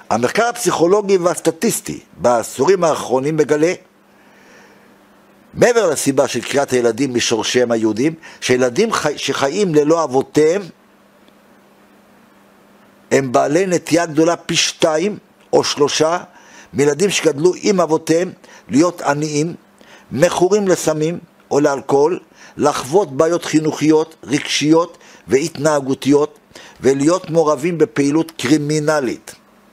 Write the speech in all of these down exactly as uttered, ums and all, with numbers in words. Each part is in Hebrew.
המחקר הפסיכולוגי והסטטיסטי בעשורים האחרונים מגלה, מעבר לסיבה של קריאת הילדים משורשיהם היהודים, שילדים חי, שחיים ללא אבותיהם, הם בעלי נטייה גדולה פי שתיים או שלושה, מילדים שגדלו עם אבותיהם, להיות עניים, מכורים לסמים או לאלכוהול, לחוות בעיות חינוכיות, רגשיות והתנהגותיות, ולהיות מעורבים בפעילות קרימינלית.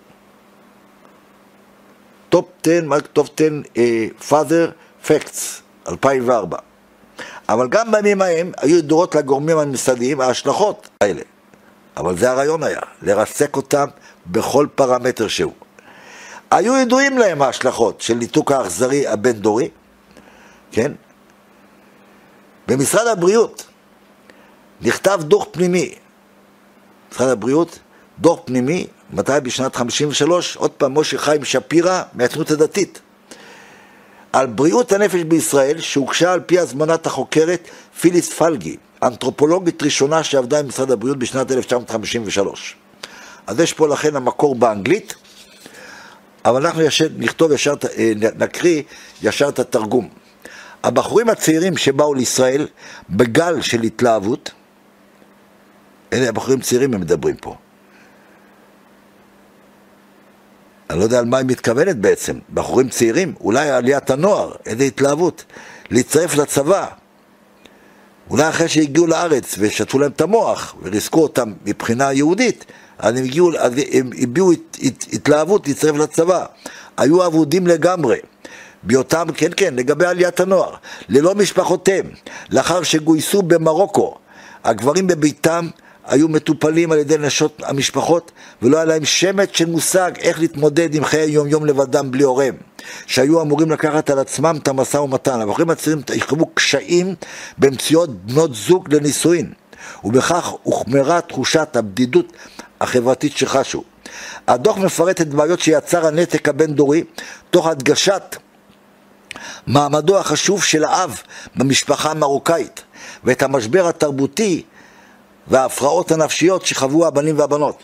טופ עשר, טופ עשר uh, Father Facts, אלפיים וארבע. אבל גם בימים ההם היו ידועות לגורמים הממסדיים ההשלכות האלה. אבל זה הרעיון היה, לרסק אותם בכל פרמטר שהוא. היו ידועים להם ההשלכות של ניתוק האכזרי הבין-דורי, כן? במשרד הבריאות נכתב דוח פנימי, משרד הבריאות, דוח פנימי, מתי? בשנת חמישים ושלוש, עוד פעם משה חיים שפירא מהציונות הדתית, על בריאות הנפש בישראל, שהוגשה על פי הזמנת החוקרת פיליס פלגי, אנתרופולוגית ראשונה שעבדה עם משרד הבריאות בשנת אלף תשע מאות חמישים ושלוש. אז יש פה לכן המקור באנגלית, אבל אנחנו ישר, נכתוב ישר, נקריא ישר את התרגום. הבחורים הצעירים שבאו לישראל בגל של התלהבות, אלה הבחורים צעירים הם מדברים פה. אני לא יודע על מה היא מתכוונת בעצם. בחורים צעירים, אולי עליית הנוער, איזו התלהבות, להצטרף לצבא. אולי אחרי שהגיעו לארץ ושתפו להם את המוח וריסקו אותם מבחינה יהודית, אז הם, הגיעו, אז הם הביאו הת, הת, התלהבות להצטרף לצבא. היו עבודים לגמרי. ביותם, כן כן, לגבי עליית הנוער, ללא משפחותיהם, לאחר שגויסו במרוקו, הגברים בביתם היו מטופלים על ידי נשות המשפחות, ולא היה להם שמץ של מושג איך להתמודד עם חיי יום יום לבדם בלי הוריהם, שהיו אמורים לקחת על עצמם את המשא ומתן. הבחורים הצעירים יחוו קשיים במציאות בנות זוג לנישואין, ובכך הוחמרה תחושת הבדידות החברתית שחשו. הדוח מפרט את בעיות שיצר הנתק הבין-דורי, תוך הדגשת מעמדו החשוב של האב במשפחה המרוקאית, ואת המשבר התרבותי וההפרעות הנפשיות שחוו הבנים והבנות.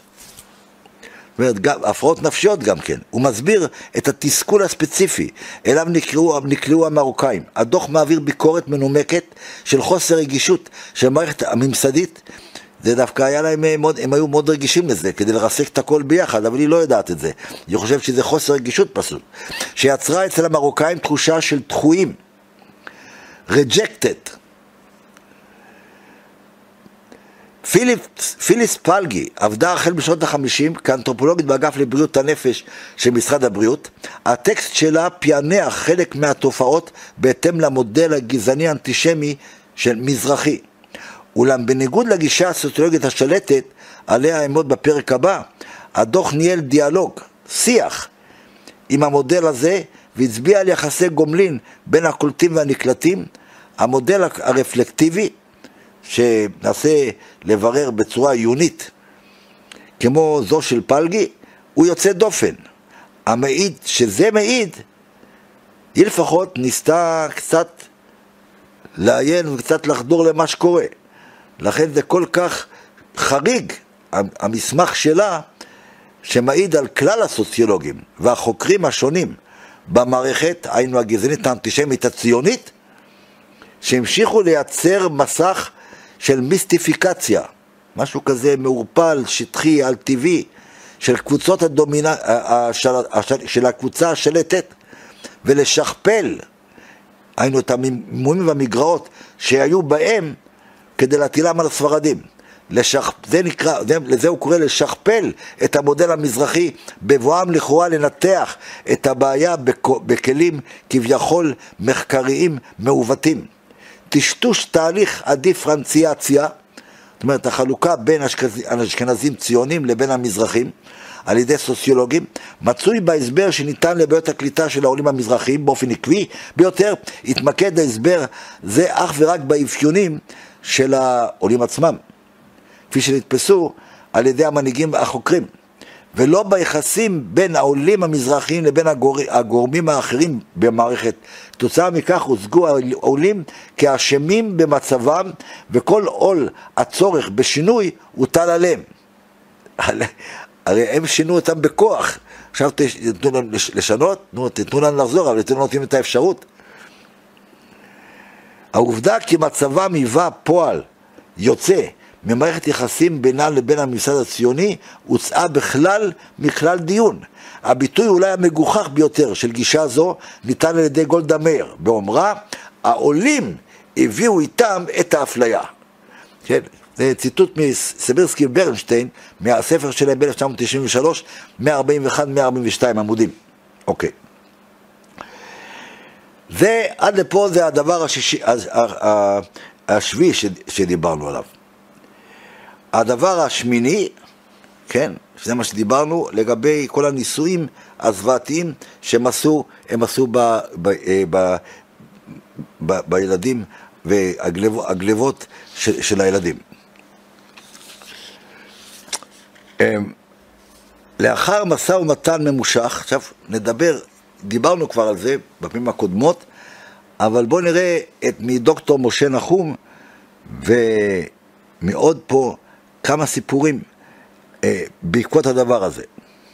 הפרעות נפשיות גם כן. הוא מסביר את התסכול הספציפי אליו נקלעו, נקלעו המרוקאים. הדוח מעביר ביקורת מנומקת של חוסר רגישות של מערכת הממסדית. זה דווקא היה להם, הם היו מאוד רגישים לזה, כדי לרסק את הכל ביחד, אבל היא לא יודעת את זה. אני חושב שזה חוסר רגישות פשוט, שיצרה אצל המרוקאים תחושה של דחויים, rejected. פיליפ, פיליס פלגי עבדה החל בשנות החמישים כאנתרופולוגית באגף לבריאות הנפש של משרד הבריאות. הטקסט שלה פענח חלק מהתופעות בהתאם למודל הגזעני האנטישמי של מזרחי. אולם בניגוד לגישה הסוציולוגית השלטת עליה אעמוד בפרק הבא, הדוח ניהל דיאלוג, שיח עם המודל הזה, והצביע על יחסי גומלין בין הקולטים והנקלטים. המודל הרפלקטיבי שננסה לברר בצורה עיונית כמו זו של פלגי, הוא יוצא דופן. המעיד שזה מעיד, היא לפחות ניסתה קצת לעיין וקצת לחדור למה שקורה. לכן זה כל כך חריג המסמך שלה, שמעיד על כלל הסוציולוגים והחוקרים השונים במערכת, היינו הגזענית האנטישמית הציונית, שהמשיכו לייצר מסך של מיסטיפיקציה, משהו כזה מעורפל, שטחי, על טבעי, של קבוצות הדומינה, של הקבוצה השלטת, ולשכפל, היינו את המימומים והמגרעות שהיו בהם, כדי להטילם על הספרדים. לשכ... זה נקרא, זה, לזה הוא קורא לשכפל את המודל המזרחי, בבואם לכאורה לנתח את הבעיה בכ... בכלים כביכול מחקריים מעוותים. טשטוש תהליך הדיפרנציאציה, זאת אומרת החלוקה בין אשכנזים ציונים לבין המזרחים, על ידי סוציולוגים, מצוי בהסבר שניתן לבעיות הקליטה של העולים המזרחיים באופן עקבי ביותר. התמקד ההסבר זה אך ורק באפיונים של העולים עצמם, כפי שנתפסו על ידי המנהיגים החוקרים, ולא ביחסים בין העולים המזרחיים לבין הגור... הגורמים האחרים במערכת. תוצאה מכך הוצגו העולים כאשמים במצבם, וכל עול הצורך בשינוי הוטל עליהם. הרי הם שינו אותם בכוח. עכשיו תתנו לנו לשנות, תתנו לנו לחזור, אבל תתנו נותנים את האפשרות. העובדה כי מצבם היווה פועל יוצא ממערכת יחסים בינם לבין הממסד הציוני הוצאה בכלל מכלל דיון. הביטוי אולי המגוחך ביותר של גישה זו ניתן על ידי גולדה מאיר באומרה, העולים הביאו איתם את האפליה. כן, זה ציטוט מסבירסקי וברנשטיין מהספר שלהם ב-אלף תשע מאות תשעים ושלוש, מאה ארבעים ואחת מאה ארבעים ושתיים עמודים. אוקיי. ועד לפה זה הדבר השישי, השביעי שדיברנו עליו. הדבר השמיני, כן, זה מה שדיברנו לגבי כל הניסויים הזוועתיים שהם עשו, הם עשו ב, ב, ב, ב, בילדים והגלבות של, של הילדים. לאחר מסע ומתן ממושך, עכשיו נדבר, דיברנו כבר על זה בפעמים הקודמות, אבל בואו נראה את מדוקטור משה נחום ומעוד פה כמה סיפורים אה, בעקבות הדבר הזה.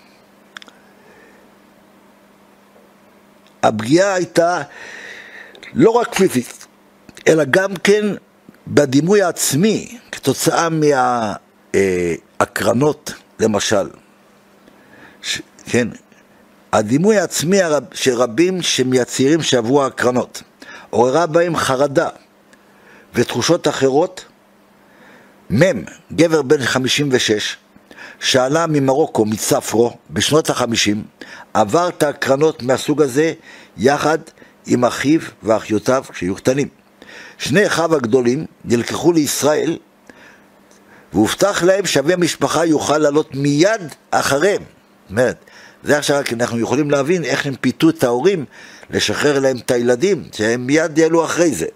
הפגיעה הייתה לא רק פיזית, אלא גם כן בדימוי העצמי, כתוצאה מההקרנות, למשל. ש, כן, הדימוי העצמי הרב, של רבים שמייצרים שעברו ההקרנות, עוררה בהם חרדה ותחושות אחרות. מם, גבר בן חמישים ושש, שעלה ממרוקו, מצפרו, בשנות החמישים, עבר את ההקרנות מהסוג הזה יחד עם אחיו ואחיותיו כשהיו קטנים. שני אחיו הגדולים נלקחו לישראל, והובטח להם שאבי המשפחה יוכל לעלות מיד אחריהם. זאת אומרת, זה עכשיו אנחנו יכולים להבין איך הם פיתו את ההורים לשחרר להם את הילדים, שהם מיד יעלו אחרי זה.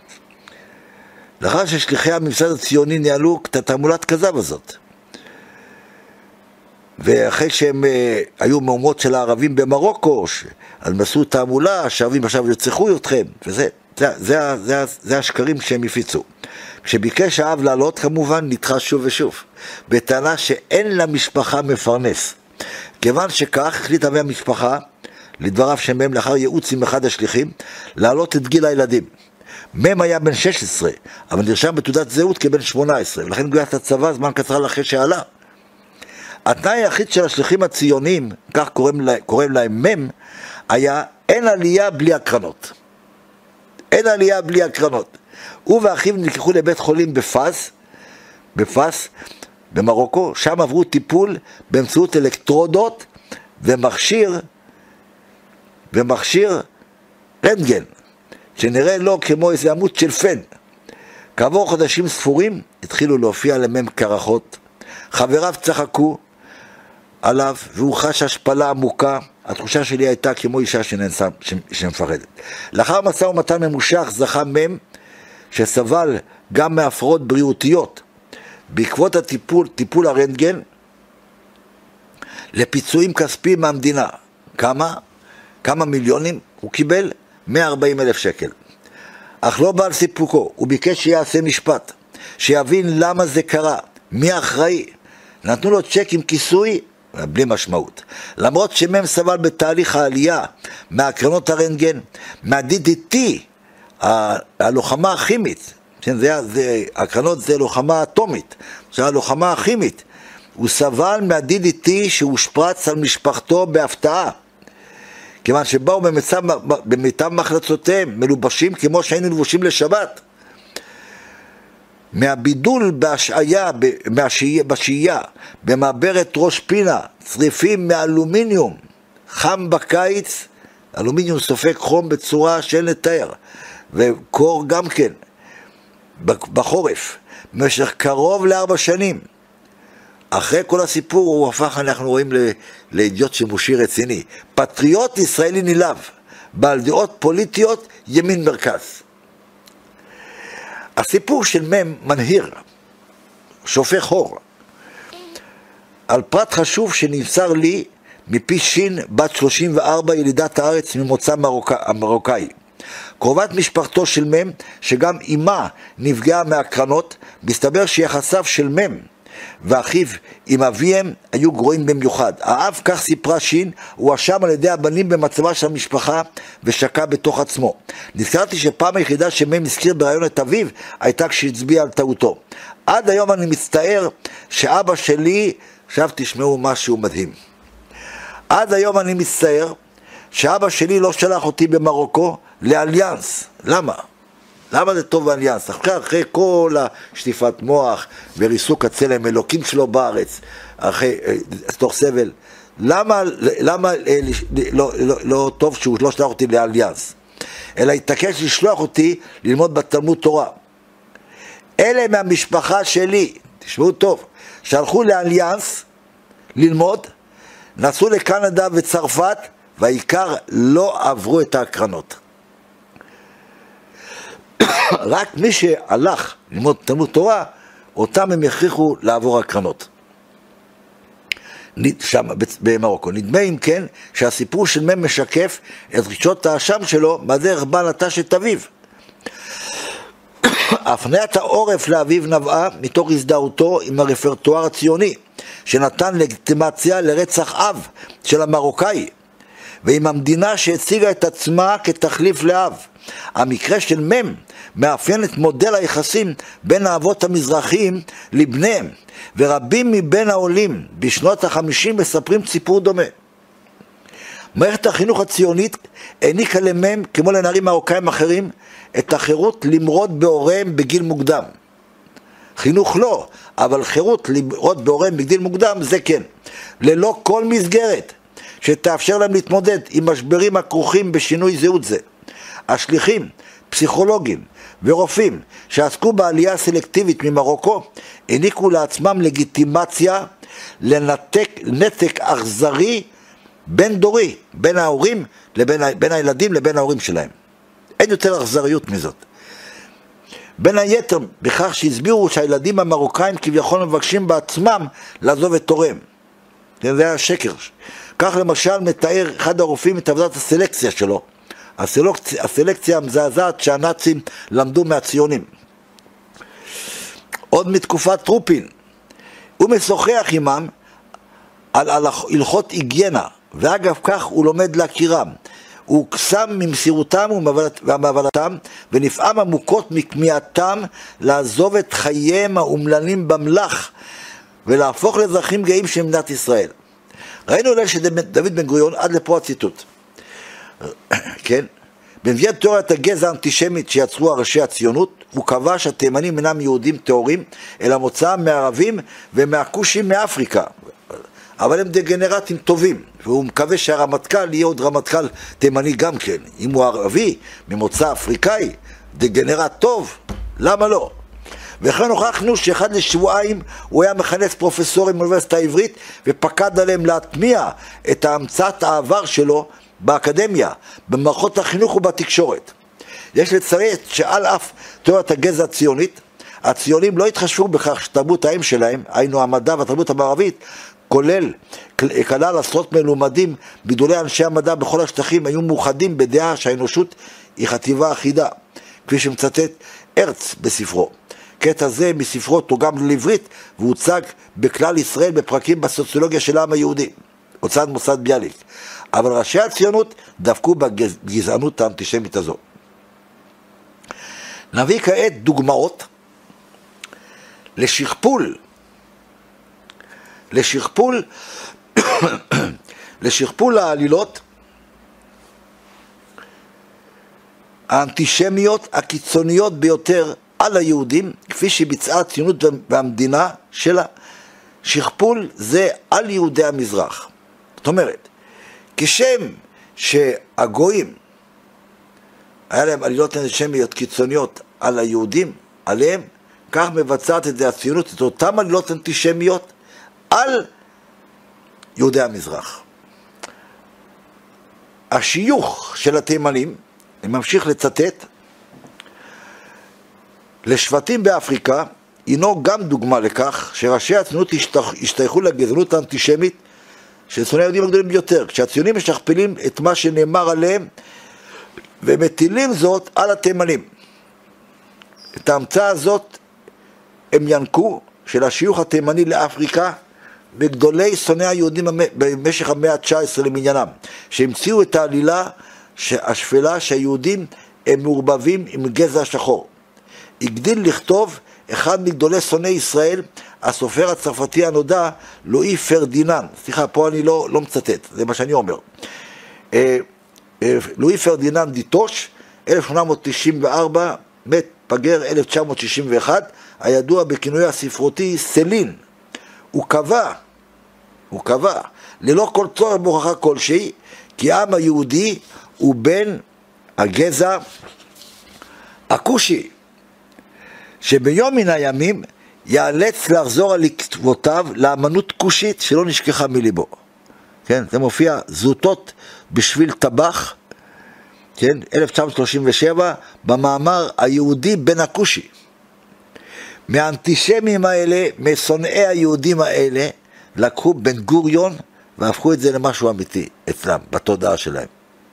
לאחר ששליחי הממסד הציוני ניהלו את התעמולת כזב הזאת, ואחרי שהם אה, היו מהומות של הערבים במרוקו, אז מסעו תעמולה, שהערבים עכשיו ירצחו אתכם, וזה זה, זה, זה, זה השקרים שהם הפיצו. כשביקש האב לעלות, כמובן נדחה שוב ושוב, בטענה שאין למשפחה מפרנס. כיוון שכך החליט אבי המשפחה, לדבריו שמם לאחר ייעוץ עם אחד השליחים, להעלות את גיל הילדים. מם היה בן שש עשרה, אבל נרשם בתעודת זהות כבן שמונה עשרה, ולכן גויס לצבא זמן קצר אחרי שעלה. התנאי היחיד של השליחים הציונים, כך קוראים, לה, קוראים להם מם, היה אין עלייה בלי הקרנות. אין עלייה בלי הקרנות. הוא ואחיו נלקחו לבית חולים בפאס, בפאס, במרוקו, שם עברו טיפול באמצעות אלקטרודות ומכשיר, ומכשיר רנטגן, שנראה לו כמו איזה עמוד של פן. כעבור חודשים ספורים התחילו להופיע למם קרחות, חבריו צחקו עליו והוא חש השפלה עמוקה. התחושה שלי הייתה כמו אישה שננסה, שמפחדת. לאחר מסע ומתן ממושך זכה מם שסבל גם מהפרעות בריאותיות בעקבות הטיפול, טיפול הרנטגן, לפיצויים כספיים מהמדינה. כמה? כמה מיליונים הוא קיבל? מאה וארבעים אלף שקל. אך לא בא על סיפוקו, הוא ביקש שיעשה משפט, שיבין למה זה קרה, מי האחראי. נתנו לו צ'ק עם כיסוי, בלי משמעות. למרות שמם סבל בתהליך העלייה מהקרנות הרנטגן, מה-די די טי, הלוחמה הכימית, זה, זה, הקרנות זה לוחמה אטומית, זה הלוחמה הכימית, הוא סבל מה-די די טי שהושפרץ על משפחתו בהפתעה, כיוון שבאו במיטב, במיטב מחלצותיהם, מלובשים כמו שהיינו לבושים לשבת. מהבידול בהשעיה, בשעייה, במעברת ראש פינה, צריפים מאלומיניום, חם בקיץ, אלומיניום סופק חום בצורה של נתאר, וקור גם כן, בחורף, במשך קרוב לארבע שנים. אחרי כל הסיפור הוא הפך, אנחנו רואים, לאידיוט שימושי רציני. פטריוט ישראלי נלהב, בעל דעות פוליטיות ימין מרכז. הסיפור של מם מנהיר, שופך חור, על פרט חשוב שנמסר לי מפי שין, בת שלושים וארבע, ילידת הארץ ממוצא מרוק... מרוקאי. קרובת משפחתו של מם, שגם אימה נפגעה מהקרנות, מסתבר שיחסיו של מם ואחיו עם אביהם היו גרועים במיוחד. האב, כך סיפרה שין, הוא אשם על ידי הבנים במצבה של המשפחה ושקע בתוך עצמו. נזכרתי שפעם היחידה שמם הזכיר ברעיון את אביו הייתה כשהצביע על טעותו. עד היום אני מצטער שאבא שלי, עכשיו תשמעו משהו מדהים, עד היום אני מצטער שאבא שלי לא שלח אותי במרוקו לאליאנס. למה? למה זה טוב באליאנס? אחרי, אחרי כל השטיפת מוח וריסוק הצלם אלוקים שלו בארץ, אחרי, תוך סבל, למה, למה לא, לא, לא טוב שהוא לא שלח אותי לאליאנס? אלא התעקש לשלוח אותי ללמוד בתלמוד תורה. אלה מהמשפחה שלי, תשמעו טוב, שהלכו לאליאנס ללמוד, נסעו לקנדה וצרפת, והעיקר לא עברו את ההקרנות. רק מי שהלך ללמוד תלמוד תורה, אותם הם יכריחו לעבור הקרנות. שם במרוקו. נדמה אם כן שהסיפור של מם משקף את רגשות האשם שלו בדרך בה נטש את אביו. הפניית העורף לאביו נבעה מתוך הזדהותו עם הרפרטואר הציוני, שנתן לגיטימציה לרצח אב של המרוקאי, ועם המדינה שהציגה את עצמה כתחליף לאב. המקרה של מם מאפיין את מודל היחסים בין האבות המזרחיים לבניהם, ורבים מבין העולים בשנות החמישים מספרים סיפור דומה. מערכת החינוך הציונית העניקה למם, כמו לנערים מרוקאים אחרים, את החירות למרוד בהוריהם בגיל מוקדם. חינוך לא, אבל חירות למרוד בהוריהם בגיל מוקדם זה כן, ללא כל מסגרת שתאפשר להם להתמודד עם משברים הכרוכים בשינוי זהות זה. השליחים, פסיכולוגים ורופאים שעסקו בעלייה סלקטיבית ממרוקו העניקו לעצמם לגיטימציה לנתק נתק אכזרי בין דורי, בין ההורים לבין בין הילדים לבין ההורים שלהם. אין יותר אכזריות מזאת. בין היתר בכך שהסבירו שהילדים המרוקאים כביכול מבקשים בעצמם לעזוב את הוריהם. זה היה שקר. כך למשל מתאר אחד הרופאים את עבודת הסלקציה שלו, הסלקציה, הסלקציה המזעזעת שהנאצים למדו מהציונים. עוד מתקופת טרופין, הוא משוחח עמם על, על הלכות היגיינה, ואגב כך הוא לומד להכירם. הוא קסם ממסירותם ומעבלתם, ונפעם עמוקות מכמיהתם לעזוב את חייהם האומללים במלח, ולהפוך לאזרחים גאים של מדינת ישראל. ראינו אולי שדוד בן גוריון, עד לפה הציטוט, כן? במביאת תיאוריית הגזע האנטישמית שיצרו הראשי הציונות, הוא קבע שהתימנים אינם יהודים טהורים, אלא מוצאם מערבים ומהכושים מאפריקה. אבל הם דגנרטים טובים, והוא מקווה שהרמטכ"ל יהיה עוד רמטכ"ל תימני גם כן. אם הוא ערבי, ממוצא אפריקאי, דגנרט טוב, למה לא? וכן הוכחנו שאחד לשבועיים הוא היה מכנס פרופסורים באוניברסיטה העברית, ופקד עליהם להטמיע את המצאת העבר שלו באקדמיה, במערכות החינוך ובתקשורת. יש לציין שעל אף תיאוריית הגזע הציונית, הציונים לא התחשבו בכך שתרבות האם שלהם, היינו המדע והתרבות המערבית, כולל, כלל עשרות מלומדים, גדולי אנשי המדע בכל השטחים היו מאוחדים בדעה שהאנושות היא חטיבה אחידה, כפי שמצטט הרץ בספרו. קטע זה מספרו תורגם לעברית והוצג בכלל ישראל בפרקים בסוציולוגיה של העם היהודי, הוצאת מוסד ביאליק. אבל ראשי הציונות דפקו בגזענות האנטישמית הזו. נביא כעת דוגמאות לשכפול, לשכפול, לשכפול העלילות האנטישמיות הקיצוניות ביותר על היהודים, כפי שביצעה הציונות והמדינה שלה. שכפול זה על יהודי המזרח. זאת אומרת, כשם שהגויים היה להם עלילות אנטישמיות קיצוניות על היהודים, עליהם, כך מבצעת את זה הציונות, את אותם עלילות אנטישמיות על יהודי המזרח. השיוך של התימנים, אני ממשיך לצטט, לשבטים באפריקה, הינו גם דוגמה לכך שראשי הציונות השתייכו לגזענות האנטישמית של שונאי היהודים הגדולים ביותר, כשהציונים משכפלים את מה שנאמר עליהם ומטילים זאת על התימנים. את ההמצאה הזאת הם ינקו של השיוך התימני לאפריקה בגדולי שונאי היהודים במשך המאה ה-תשע עשרה למניינם, שהמציאו את העלילה השפלה שהיהודים הם מעורבבים עם גזע שחור. הגדיל לכתוב אחד מגדולי שונאי ישראל, הסופר הצרפתי הנודע, לואי פרדיננד. סליחה, פה אני לא, לא מצטט, זה מה שאני אומר. אה, אה, לואי פרדיננד דיטוש, אלף שמונה מאות תשעים וארבע, מת פגר אלף תשע מאות שישים ואחת, הידוע בכינוי הספרותי סלין. הוא קבע, הוא קבע, ללא כל צורך בהוכחה כלשהי, כי העם היהודי הוא בן הגזע הכושי, שביום מן הימים יאלץ לחזור על כתבותיו לאמנות כושית שלא נשכחה מליבו. כן, זה מופיע זוטות בשביל טבח, כן, אלף תשע מאות שלושים ושבע, במאמר היהודי בן הכושי. מהאנטישמים האלה, משונאי היהודים האלה, לקחו בן גוריון והפכו את זה למשהו אמיתי אצלם, בתודעה שלהם.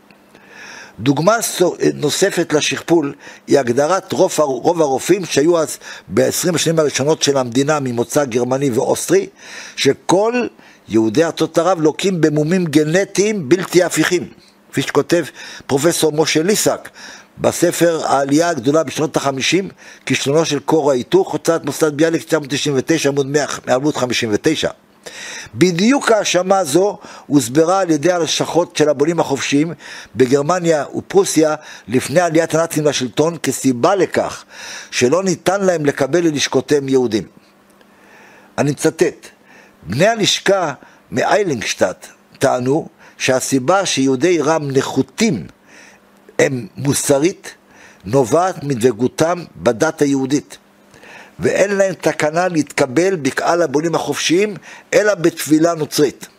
דוגמה נוספת לשכפול היא הגדרת רוב, רוב הרופאים שהיו אז ב-עשרים השנים הראשונות של המדינה ממוצא גרמני ואוסטרי, שכל יהודי ארצות ערב לוקים במומים גנטיים בלתי הפיכים, כפי שכותב פרופסור משה ליסק בספר העלייה הגדולה בשנות ה-חמישים, כישלונו של כור ההיתוך, הוצאת מוסד ביאליק תשע מאות תשעים ותשע, עמוד חמישים ותשע. בדיוק ההאשמה הזו הוסברה על ידי הלשכות של הבונים החופשיים בגרמניה ופרוסיה לפני עליית הנאצים לשלטון, כסיבה לכך שלא ניתן להם לקבל ללשכותיהם יהודים. אני מצטט, בני הלשכה מאיילינגשטאט טענו שהסיבה שיהודי רם נחותים הם מוסרית נובעת מדבקותם בדת היהודית, ואין להם תקנה להתקבל בקהל הבונים החופשיים, אלא בתפילה נוצרית.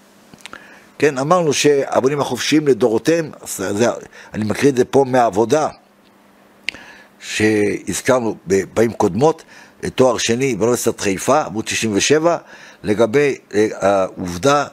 כן, אמרנו שהבונים החופשיים לדורותיהם, אני מקריא את זה פה מהעבודה, שהזכרנו בפעמים קודמות, תואר שני באוניברסיטת חיפה, עמוד שישים ושבע, לגבי העובדה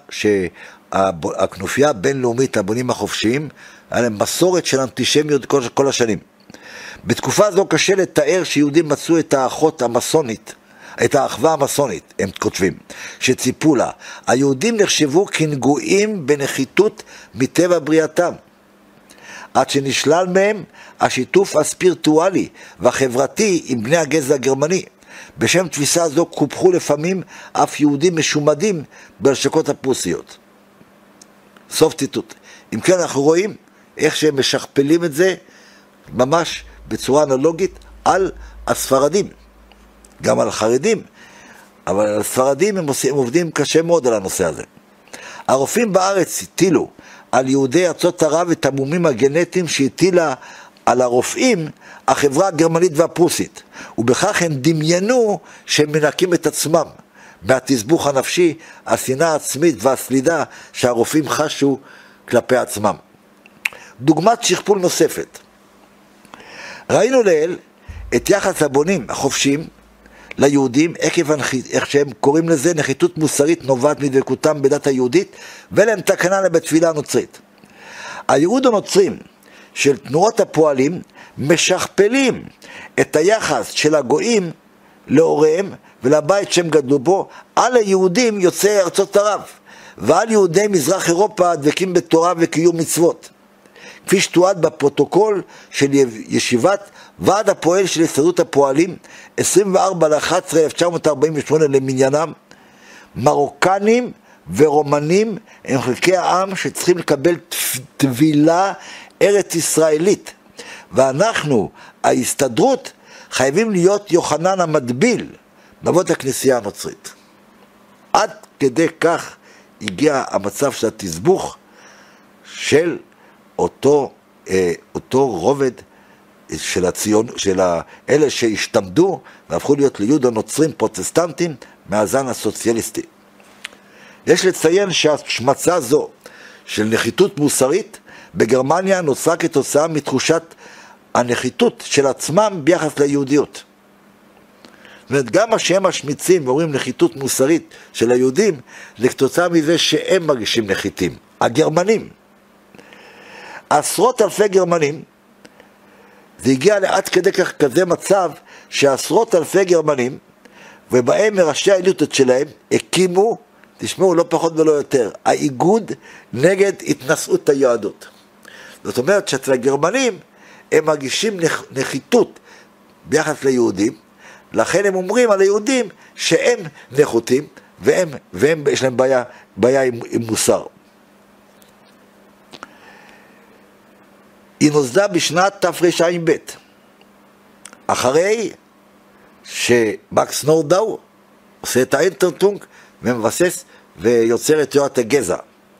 שהכנופיה הבינלאומית, הבונים החופשיים, היה להם מסורת של אנטישמיות כל, כל השנים. בתקופה זו קשה לתאר שיהודים מצאו את האחות המסונית, את האחווה המסונית, הם כותבים, שציפו לה. היהודים נחשבו כנגועים בנחיתות מטבע בריאתם, עד שנשלל מהם השיתוף הספירטואלי והחברתי עם בני הגזע הגרמני. בשם תפיסה זו קופחו לפעמים אף יהודים משומדים בלשכות הפרוסיות. סוף ציטוט. אם כן, אנחנו רואים איך שהם משכפלים את זה ממש בצורה אנלוגית על הספרדים, גם על החרדים, אבל על הספרדים הם, עושים, הם עובדים קשה מאוד על הנושא הזה. הרופאים בארץ הטילו על יהודי ארצות ערב את המומים הגנטיים שהטילה על הרופאים החברה הגרמנית והפרוסית, ובכך הם דמיינו שהם מנקים את עצמם מהתסבוך הנפשי, השנאה העצמית והסלידה שהרופאים חשו כלפי עצמם. דוגמת שכפול נוספת, ראינו לעיל את יחס הבונים החופשיים ליהודים, עקב איך שהם קוראים לזה נחיתות מוסרית נובעת מדבקותם בדת היהודית, ולהם תקנה לבתפילה הנוצרית. היהוד הנוצרים של תנועות הפועלים משכפלים את היחס של הגויים להוריהם ולבית שהם גדלו בו על היהודים יוצאי ארצות ערב, ועל יהודי מזרח אירופה הדבקים בתורה וקיום מצוות, כפי שתועד בפרוטוקול של ישיבת ועד הפועל של הסתדרות הפועלים עשרים וארבעה בנובמבר אלף תשע מאות ארבעים ושמונה למניינם. מרוקנים ורומנים הם חלקי העם שצריכים לקבל טבילה ארץ ישראלית, ואנחנו, ההסתדרות, חייבים להיות יוחנן המטביל באבות הכנסייה הנוצרית. עד כדי כך הגיע המצב של התסבוך של אותו, אה, אותו רובד של הציון, של אלה שהשתמדו והפכו להיות ליהוד נוצרים פרוטסטנטים מהזן הסוציאליסטי. יש לציין שהשמצה זו של נחיתות מוסרית בגרמניה נוצרה כתוצאה מתחושת הנחיתות של עצמם ביחס ליהודיות. זאת אומרת, גם מה שהם משמיצים ואומרים נחיתות מוסרית של היהודים, זה כתוצאה מזה שהם מרגישים נחיתים, הגרמנים. עשרות אלפי גרמנים, זה הגיע לעד כדי כך כזה מצב שעשרות אלפי גרמנים ובהם מראשי האליטות שלהם הקימו, תשמעו, לא פחות ולא יותר, האיגוד נגד התנשאות היהדות. זאת אומרת שאצל הגרמנים הם מרגישים נחיתות ביחס ליהודים, לכן הם אומרים על היהודים שהם נחותים, והם, והם יש להם בעיה, בעיה עם, עם מוסר. היא נוסדה בשנת תרע"ב, אחרי שמקס נורדאו עושה את האינטרטונג ומבסס ויוצר את תיאוריית הגזע.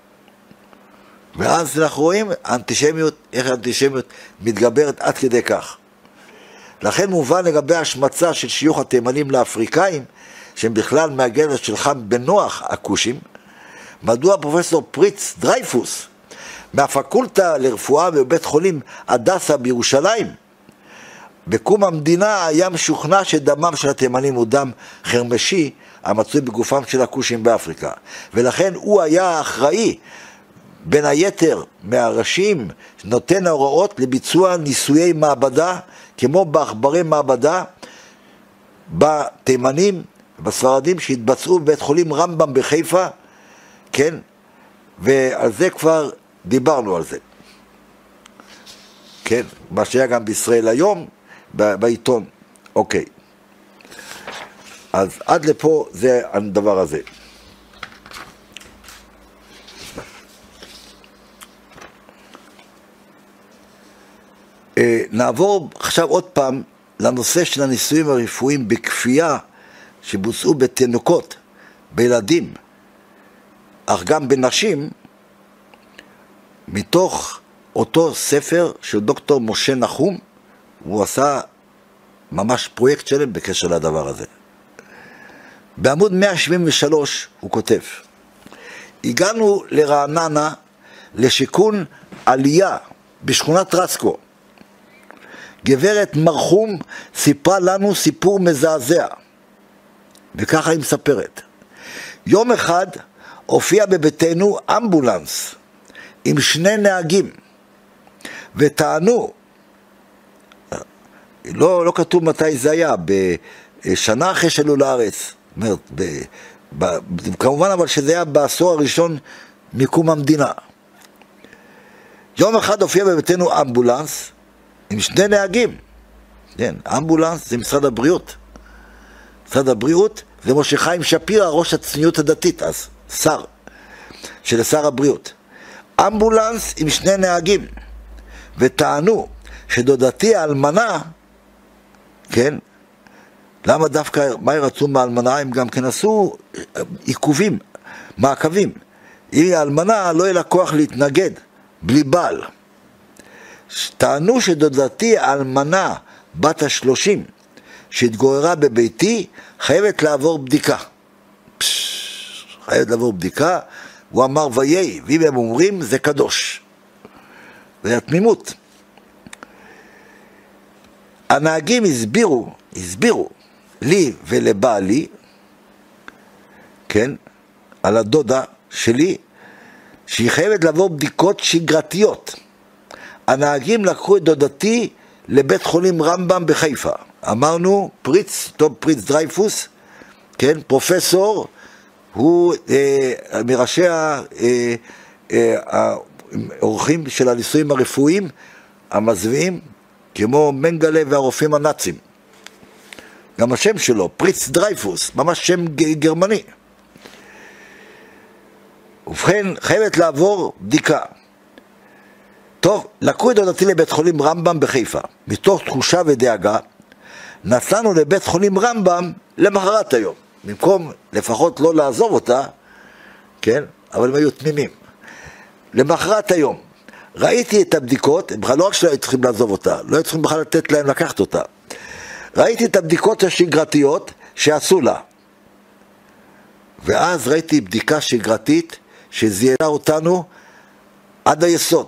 ואז אנחנו רואים האנטישמיות, איך האנטישמיות מתגברת עד כדי כך. לכן מובן לגבי השמצה של שיוך התימנים לאפריקאים, שהם בכלל מהגזע של חם בן נוח הכושים, מדוע פרופסור פריץ דרייפוס, מהפקולטה לרפואה בבית חולים הדסה בירושלים, בקום המדינה היה משוכנע שדמם של התימנים הוא דם חרמשי המצוי בגופם של הכושים באפריקה, ולכן הוא היה אחראי בין היתר מהראשים נותן ההוראות לביצוע ניסויי מעבדה כמו בעכברי מעבדה בתימנים בספרדים שהתבצעו בבית חולים רמב"ם בחיפה, כן, ועל זה כבר דיברנו על זה, כן, מה שהיה גם בישראל היום בעיתון. אוקיי, אז עד לפה זה הדבר הזה. נעבור עכשיו עוד פעם לנושא של הניסויים הרפואיים בכפייה שבוצעו בתינוקות, בילדים, אך גם בנשים, מתוך אותו ספר של דוקטור משה נחום. הוא עשה ממש פרויקט שלם בקשר לדבר הזה. בעמוד מאה שבעים ושלוש הוא כותב: הגענו לרעננה לשיכון עלייה בשכונת רסקו. גברת מרחום סיפרה לנו סיפור מזעזע, וככה היא מספרת. יום אחד הופיע בביתנו אמבולנס עם שני נהגים, וטענו, לא, לא כתוב מתי זה היה, בשנה אחרי שעלו לארץ, אומרת, ב, ב, כמובן אבל שזה היה בעשור הראשון מקום המדינה. יום אחד הופיע בביתנו אמבולנס עם שני נהגים. כן, אמבולנס זה משרד הבריאות. משרד הבריאות זה משה חיים שפירא, ראש הצניעות הדתית אז, שר, של שר הבריאות. אמבולנס עם שני נהגים, וטענו שדודתי האלמנה, כן, למה דווקא, מה רצו מהאלמנה? הם גם כן עשו עיכובים, מעקבים. היא האלמנה לא יהיה לה כוח להתנגד, בלי בעל. טענו שדודתי האלמנה בת השלושים, שהתגוררה בביתי, חייבת לעבור בדיקה. פש, חייבת לעבור בדיקה. הוא אמר ויהי, ואם הם אומרים זה קדוש. זה תמימות. הנהגים הסבירו, הסבירו לי ולבעלי, כן, על הדודה שלי, שהיא חייבת לעבור בדיקות שגרתיות. הנהגים לקחו את דודתי לבית חולים רמב"ם בחיפה. אמרנו, פריץ, טוב פריץ דרייפוס, כן, פרופסור, הוא אה, מראשי האורחים אה, אה, של הניסויים הרפואיים המזוויעים, כמו מנגלה והרופאים הנאצים. גם השם שלו, פריץ דרייפוס, ממש שם גרמני. ובכן, חייבת לעבור בדיקה. טוב, לקחו את דודתי לבית חולים רמב"ם בחיפה. מתוך תחושה ודאגה, נסענו לבית חולים רמב"ם למחרת היום. במקום לפחות לא לעזוב אותה, כן, אבל הם היו תמימים. למחרת היום, ראיתי את הבדיקות, הם בכלל לא רק שלא היו צריכים לעזוב אותה, לא היו צריכים בכלל לתת להם לקחת אותה. ראיתי את הבדיקות השגרתיות שעשו לה. ואז ראיתי בדיקה שגרתית שזיהתה אותנו עד היסוד.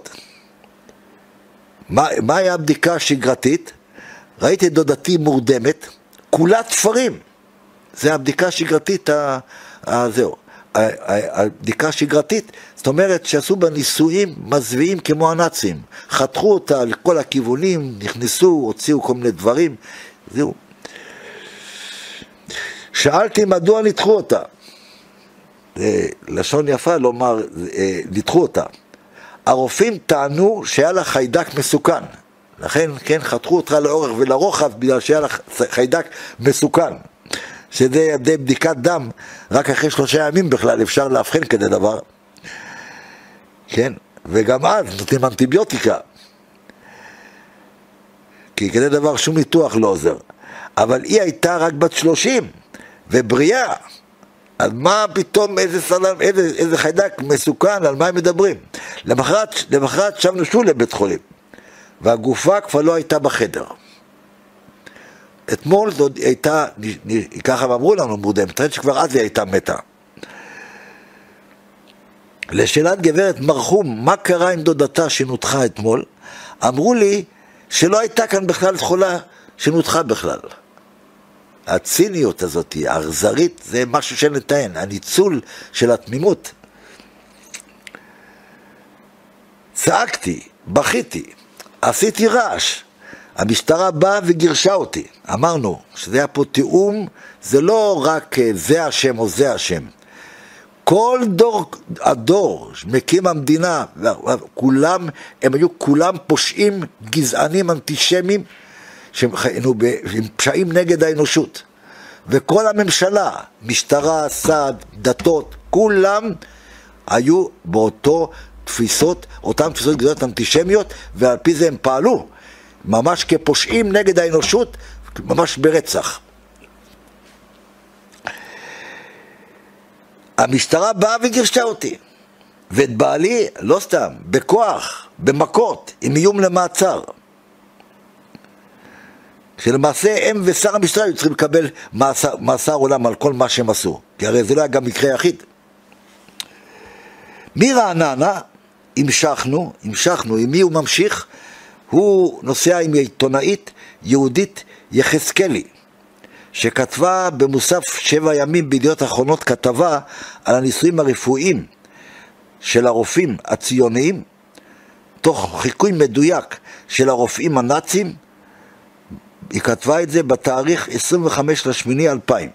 מה, מה היה הבדיקה השגרתית? ראיתי את דודתי מורדמת, כולה תפרים. זה הבדיקה השגרתית, זהו. הבדיקה השגרתית, זאת אומרת שעשו בה ניסויים מזוויעים כמו הנאצים. חתכו אותה לכל הכיוונים, נכנסו, הוציאו כל מיני דברים, זהו. שאלתי מדוע ניתחו אותה. זה לשון יפה לומר, ניתחו אותה. הרופאים טענו שהיה לה חיידק מסוכן. לכן, כן, חתכו אותך לאורך ולרוחב בגלל שהיה לה חיידק מסוכן. שזה ידי בדיקת דם, רק אחרי שלושה ימים בכלל אפשר להבחן כזה דבר. כן, וגם אז נותנים אנטיביוטיקה. כי כזה דבר שום ניתוח לא עוזר. אבל היא הייתה רק בת שלושים, ובריאה. אז מה פתאום, איזה סלם, איזה, איזה חיידק מסוכן, על מה הם מדברים? למחרת, למחרת שבנו שוב לבית חולים, והגופה כבר לא הייתה בחדר. אתמול זאת הייתה, ככה אמרו לנו מורדמת, שכבר אז היא הייתה מתה. לשאלת גברת מרחום, מה קרה עם דודתה שנותחה אתמול? אמרו לי שלא הייתה כאן בכלל חולה שנותחה בכלל. הציניות הזאת, האכזרית, זה משהו שנתאן, הניצול של התמימות. צעקתי, בכיתי, עשיתי רעש. המשטרה באה וגירשה אותי. אמרנו שזה היה פה תיאום, זה לא רק זה השם או זה השם. כל דור, הדור מקים המדינה, כולם, הם היו כולם פושעים, גזענים, אנטישמים, שהם חיינו עם פשעים נגד האנושות. וכל הממשלה, משטרה, סעד, דתות, כולם היו באותו תפיסות, אותם תפיסות גזעניות אנטישמיות, ועל פי זה הם פעלו, ממש כפושעים נגד האנושות, ממש ברצח. המשטרה באה וגירשה אותי, ואת בעלי, לא סתם, בכוח, במכות, עם איום למעצר. שלמעשה הם ושר המשטרה היו צריכים לקבל מאסר, מאסר עולם על כל מה שהם עשו, כי הרי זה לא היה גם מקרה יחיד. מרעננה המשכנו, המשכנו, עם מי הוא ממשיך? הוא נוסע עם עיתונאית יהודית יחזקאלי, שכתבה במוסף שבע ימים בידיעות אחרונות כתבה על הניסויים הרפואיים של הרופאים הציוניים, תוך חיקוי מדויק של הרופאים הנאצים. היא כתבה את זה בתאריך עשרים וחמישה לאוגוסט אלפיים.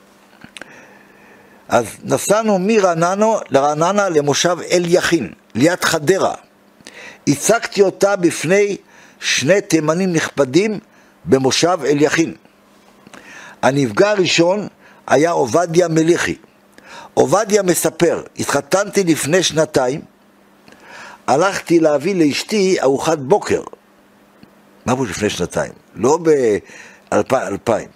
אז נסענו מרעננה לרעננה למושב אל יכין, ליד חדרה. הצגתי אותה בפני שני תימנים נכבדים במושב אל יכין. הנפגע הראשון היה עובדיה מליחי. עובדיה מספר, התחתנתי לפני שנתיים, הלכתי להביא לאשתי ארוחת בוקר. מה בו לפני שנתיים? לא ב-אלפיים.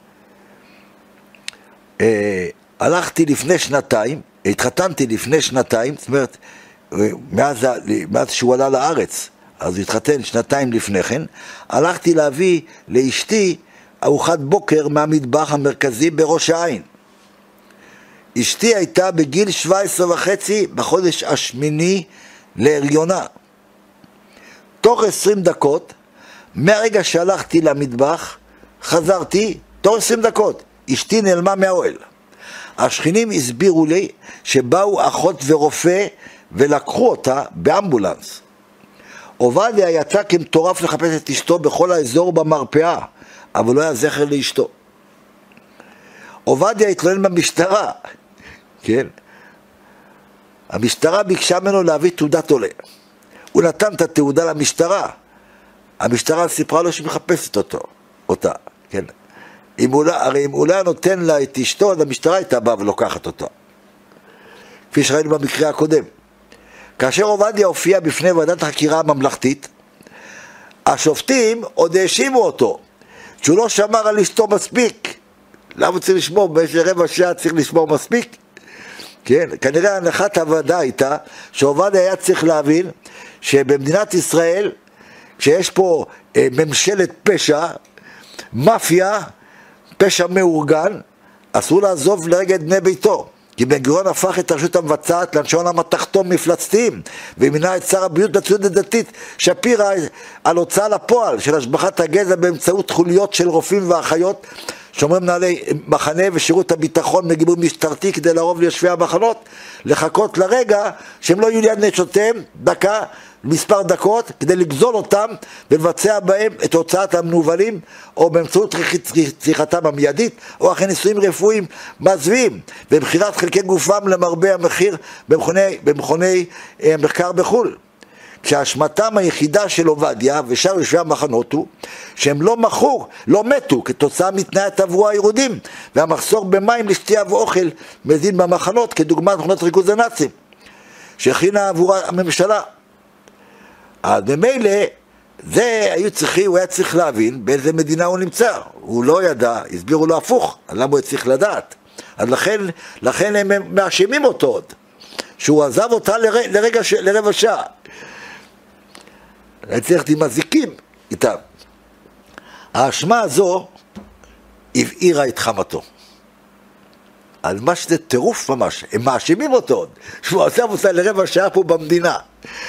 אה, הלכתי לפני שנתיים, התחתנתי לפני שנתיים, זאת אומרת, מאז, מאז שהוא עלה לארץ, אז הוא התחתן שנתיים לפני כן, הלכתי להביא לאשתי ארוחת בוקר מהמטבח המרכזי בראש העין. אשתי הייתה בגיל שבע עשרה וחצי בחודש השמיני להריונה. תוך עשרים דקות, מהרגע שהלכתי למטבח, חזרתי, תוך עשרים דקות, אשתי נעלמה מהאוהל. השכנים הסבירו לי שבאו אחות ורופא ולקחו אותה באמבולנס. עובדיה יצא כמטורף לחפש את אשתו בכל האזור במרפאה, אבל לא היה זכר לאשתו. עובדיה התלונן במשטרה, כן? המשטרה ביקשה ממנו להביא תעודת עולה. הוא נתן את התעודה למשטרה. המשטרה סיפרה לו שמחפשת אותו, אותה, כן? אם הוא, הרי אם הוא לא נותן לה את אשתו, אז המשטרה הייתה באה ולוקחת אותו. כפי שראינו במקרה הקודם. כאשר עובדיה הופיע בפני ועדת החקירה הממלכתית, השופטים עוד האשימו אותו, שהוא לא שמר על אשתו מספיק. למה הוא צריך לשמור? במשך רבע שעה צריך לשמור מספיק? כן, כנראה הנחת הוועדה הייתה שעובדיה היה צריך להבין שבמדינת ישראל, כשיש פה אה, ממשלת פשע, מאפיה, פשע מאורגן, אסור לעזוב לרגע בני ביתו. כי בן גוריון הפך את הרשות המבצעת לאנשי העולם התחתון מפלצתיים, ומינה את שר הבריאות לציונות הדתית שפירא על הוצאה לפועל של השבחת הגזע באמצעות חוליות של רופאים ואחיות שומרי מנהלי מחנה ושירות הביטחון מגיבוי משטרתי כדי לערוב ליושבי המחנות, לחכות לרגע שהם לא יהיו ליד נשותיהם, דקה, מספר דקות, כדי לגזול אותם ולבצע בהם את הוצאת המנוולים, או באמצעות צריכתם המיידית, או אחרי ניסויים רפואיים מזוויעים, ומכירת חלקי גופם למרבה המחיר במכוני, במכוני אה, מחקר בחו"ל. כשהאשמתם היחידה של עובדיה ושאר יושבי המחנות הוא שהם לא מכור, לא מתו כתוצאה מתנאי התברואה הירודים והמחסור במים לשתייה ואוכל מזין במחנות, כדוגמת מחנות ריכוז הנאצים שהכינה עבור הממשלה. אז במילא זה היו צריכים, הוא היה צריך להבין באיזה מדינה הוא נמצא. הוא לא ידע, הסבירו לו הפוך, למה הוא צריך לדעת. אז לכן, לכן הם מאשימים אותו עוד, שהוא עזב אותה לר, לרגע, לרבע שעה. אני צריך להזיקים איתם. האשמה הזו הבעירה את חמתו. על מה שזה טירוף ממש, הם מאשימים אותו עוד, שהוא עזב אותה לרבע שעה פה במדינה.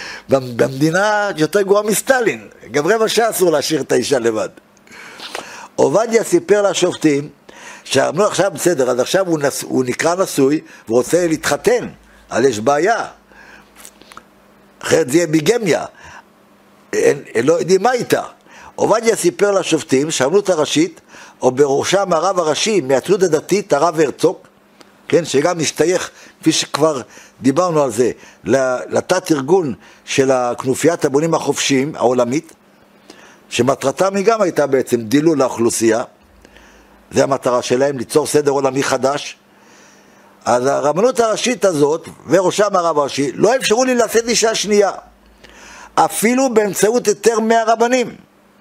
במדינה יותר גרועה מסטלין, גם רבע שעה אסור להשאיר את האישה לבד. עובדיה סיפר לשופטים, שאמרו עכשיו בסדר, אז עכשיו הוא, נס, הוא נקרא נשוי, והוא רוצה להתחתן, אבל יש בעיה. אחרת זה יהיה ביגמיה. אין, אין, לא יודעים מה איתה. עובדיה סיפר לשופטים שהרבנות הראשית, או בראשם הרב הראשי מהציונות הדתית, הרב הרצוג, כן, שגם משתייך, כפי שכבר דיברנו על זה, לתת ארגון של הכנופיית הבונים החופשיים העולמית, שמטרתם היא גם הייתה בעצם דילול לאוכלוסייה, זה המטרה שלהם, ליצור סדר עולמי חדש. אז הרבנות הראשית הזאת, וראשם הרב הראשי, לא אפשרו לי לשאת אישה שנייה, אפילו באמצעות היתר מהרבנים,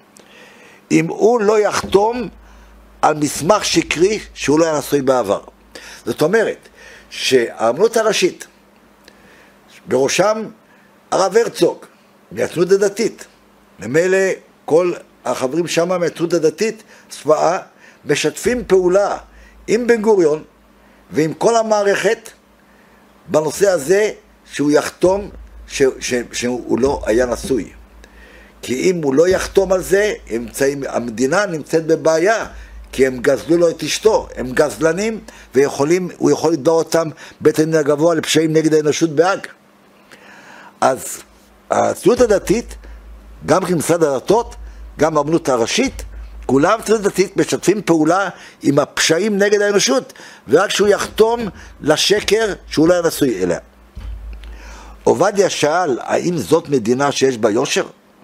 אם הוא לא יחתום על מסמך שקרי שהוא לא היה נשוי בעבר. זאת אומרת שהרבנות הראשית, בראשם הרב הרצוג מהציונות הדתית, ממילא כל החברים שם מהציונות הדתית ספאה, משתפים פעולה עם בן גוריון ועם כל המערכת בנושא הזה שהוא יחתום ש, ש, שהוא לא היה נשוי. כי אם הוא לא יחתום על זה, אמצעים, המדינה נמצאת בבעיה, כי הם גזלו לו את אשתו, הם גזלנים, והוא יכול לתבוע אותם בית הדין הגבוה לפשעים נגד האנושות בהאג. אז הציונות הדתית, גם כמשרד הדתות, גם הרבנות הראשית, כולם הציונות הדתית משתפים פעולה עם הפשעים נגד האנושות, ורק שהוא יחתום לשקר שהוא לא היה נשוי אליה. עובדיה שאל, האם זאת מדינה שיש בה יושר?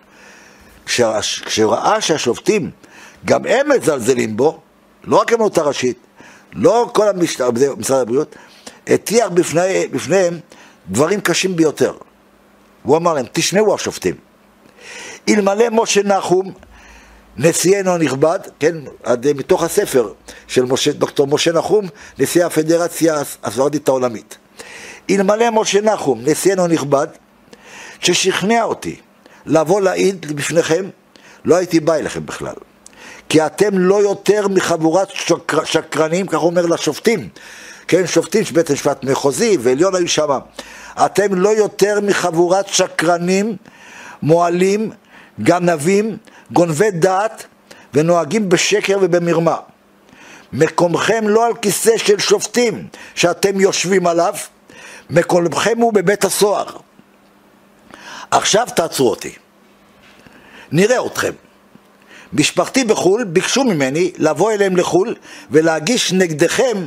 כשראה שהשופטים גם הם מזלזלים בו, לא רק הרבנות הראשית, לא כל המשטר, משרד הבריאות, הטיח בפני, בפניהם דברים קשים ביותר. הוא אמר להם, תשמעו השופטים, אלמלא משה נחום, נשיאנו הנכבד, כן, מתוך הספר של משה, דוקטור משה נחום, נשיא הפדרציה הספרדית העולמית. אלמלא משה נחום, נשיאנו הנכבד, ששכנע אותי לבוא להעיד בפניכם, לא הייתי בא אליכם בכלל. כי אתם לא יותר מחבורת שקר, שקרנים, כך אומר לשופטים, כן, שופטים שבית המשפט מחוזי ועליון היו שם. אתם לא יותר מחבורת שקרנים, מועלים, גנבים, גונבי דעת, ונוהגים בשקר ובמרמה. מקומכם לא על כיסא של שופטים שאתם יושבים עליו, מקומכם הוא בבית הסוהר. עכשיו תעצרו אותי, נראה אתכם. משפחתי בחול ביקשו ממני לבוא אליהם לחול ולהגיש נגדכם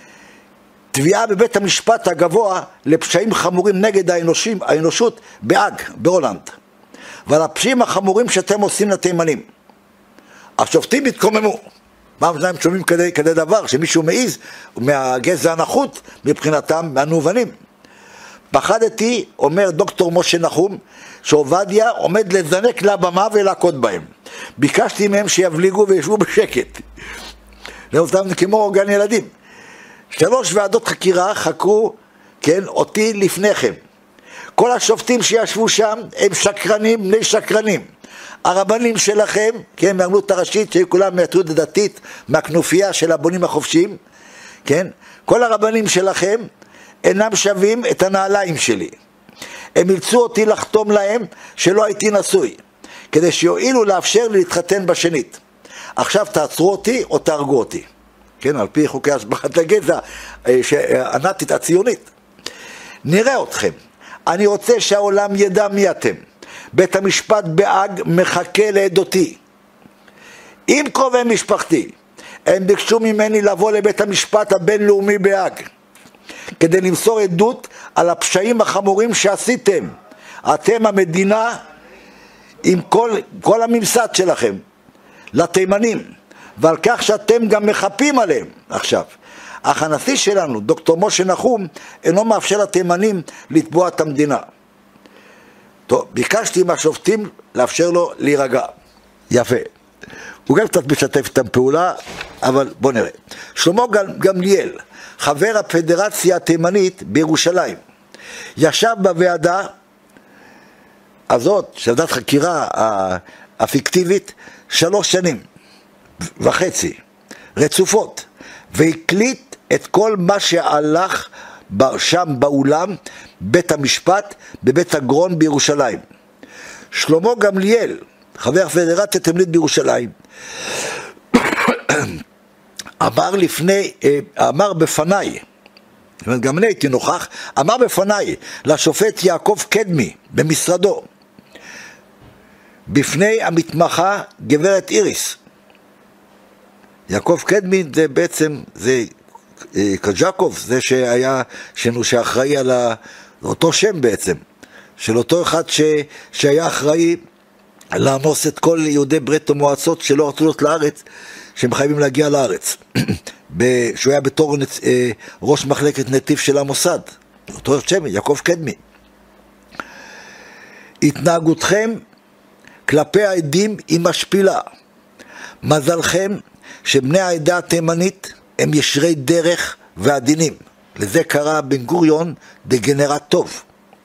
תביעה בבית המשפט הגבוה לפשעים חמורים נגד האנושים, האנושות בהאג, בהולנד, ועל הפשעים החמורים שאתם עושים לתימנים. השופטים התקוממו. מה הם שומעים כדי, כדי דבר שמישהו מעיז מהגזע הנחות מבחינתם, מהנובנים. פחדתי, אומר דוקטור משה נחום, שעובדיה עומד לזנק לבמה ולהכות בהם. ביקשתי מהם שיבליגו וישבו בשקט. לאותם כמו גן ילדים. שלוש ועדות חקירה חקרו, כן, אותי לפניכם. כל השופטים שישבו שם הם שקרנים, בני שקרנים. הרבנים שלכם, כן, מהרבנות הראשית, שהיו כולם מהציונות הדתית, מהכנופיה של הבונים החופשיים, כן, כל הרבנים שלכם אינם שווים את הנעליים שלי. הם אילצו אותי לחתום להם שלא הייתי נשוי, כדי שיועילו לאפשר לי להתחתן בשנית. עכשיו תעצרו אותי או תהרגו אותי. כן, על פי חוקי השבחת הגזע הנאצית הציונית. נראה אתכם. אני רוצה שהעולם ידע מי אתם. בית המשפט בהאג מחכה לעדותי. עם קרובי משפחתי, הם ביקשו ממני לבוא לבית המשפט הבינלאומי בהאג, כדי למסור עדות על הפשעים החמורים שעשיתם. אתם המדינה עם כל, כל הממסד שלכם, לתימנים, ועל כך שאתם גם מחפים עליהם עכשיו. אך הנשיא שלנו, דוקטור משה נחום, אינו מאפשר לתימנים לתבוע את המדינה. טוב, ביקשתי מהשופטים לאפשר לו להירגע. יפה. הוא גם קצת משתף איתם פעולה, אבל בוא נראה. שלמה גמליאל, חבר הפדרציה התימנית בירושלים, ישב בוועדה הזאת, של ועדת חקירה הפיקטיבית, שלוש שנים וחצי, רצופות, והקליט את כל מה שהלך שם באולם בית המשפט בבית הגרון בירושלים. שלמה גמליאל, חבר הפדרציה התימנית בירושלים, אמר לפני, אמר בפניי, גם אני הייתי נוכח, אמר בפניי לשופט יעקב קדמי במשרדו, בפני המתמחה גברת איריס. יעקב קדמי זה בעצם, זה קג'קוב, זה שהיה, שאחראי על אותו שם בעצם, של אותו אחד ש, שהיה אחראי לאנוס את כל יהודי ברית המועצות שלא רצו להיות לארץ, שהם חייבים להגיע לארץ. שהוא היה בתור ראש מחלקת נתיב של המוסד, אותו שם, יעקב קדמי. התנהגותכם כלפי העדים היא משפילה. מזלכם שבני העדה התימנית הם ישרי דרך ועדינים. לזה קרא בן גוריון דגנרט טוב.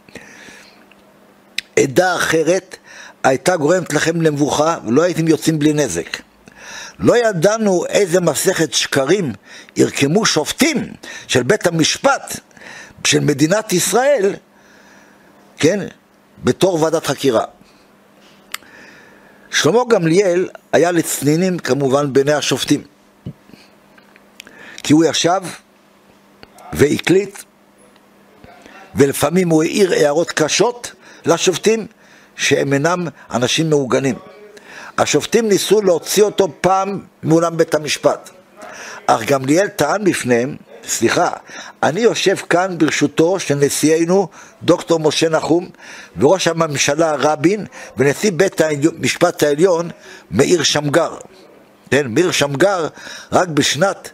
עדה אחרת הייתה גורמת לכם למבוכה ולא הייתם יוצאים בלי נזק. לא ידענו איזה מסכת שקרים ירקמו שופטים של בית המשפט של מדינת ישראל, כן, בתור ועדת חקירה. שלמה גמליאל היה לצנינים כמובן בעיני השופטים, כי הוא ישב והקליט, ולפעמים הוא העיר הערות קשות לשופטים שהם אינם אנשים מאורגנים. השופטים ניסו להוציא אותו פעם מאולם בית המשפט, אך גמליאל טען בפניהם, סליחה, אני יושב כאן ברשותו של נשיאנו דוקטור משה נחום וראש הממשלה רבין ונשיא בית המשפט העליון מאיר שמגר. כן, מאיר שמגר רק בשנת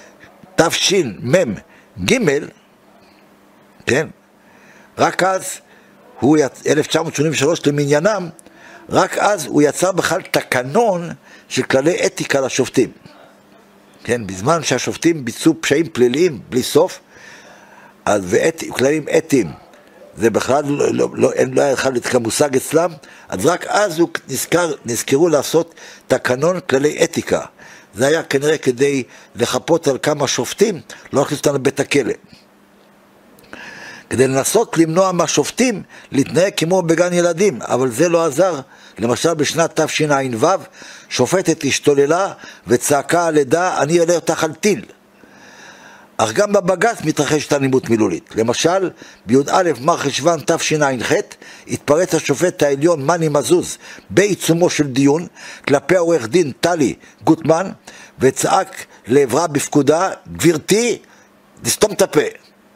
תשמ"ג, כן, רק אז הוא, אלף תשע מאות שמונים ושלוש למניינם, רק אז הוא יצר בכלל תקנון של כללי אתיקה לשופטים. כן, בזמן שהשופטים ביצעו פשעים פליליים בלי סוף, אז ואת, כללים אתיים, זה בכלל לא, לא, לא, אין לא היה אחד כמושג אצלם, אז רק אז הוא נזכר, נזכרו לעשות תקנון כללי אתיקה. זה היה כנראה כדי לחפות על כמה שופטים, לא להכניס אותנו לבית הכלא. כדי לנסות למנוע מהשופטים להתנהג כמו בגן ילדים, אבל זה לא עזר. למשל בשנת תשע"ו שופטת השתוללה וצעקה על עדה, אני אעלה אותך על טיל. אך גם בבג"ץ מתרחשת אלימות מילולית. למשל בי"א מר חשוון תשע"ח התפרץ השופט העליון מני מזוז בעיצומו של דיון כלפי עורך דין טלי גוטמן וצעק לעברה בפקודה, גברתי, לסתום את הפה.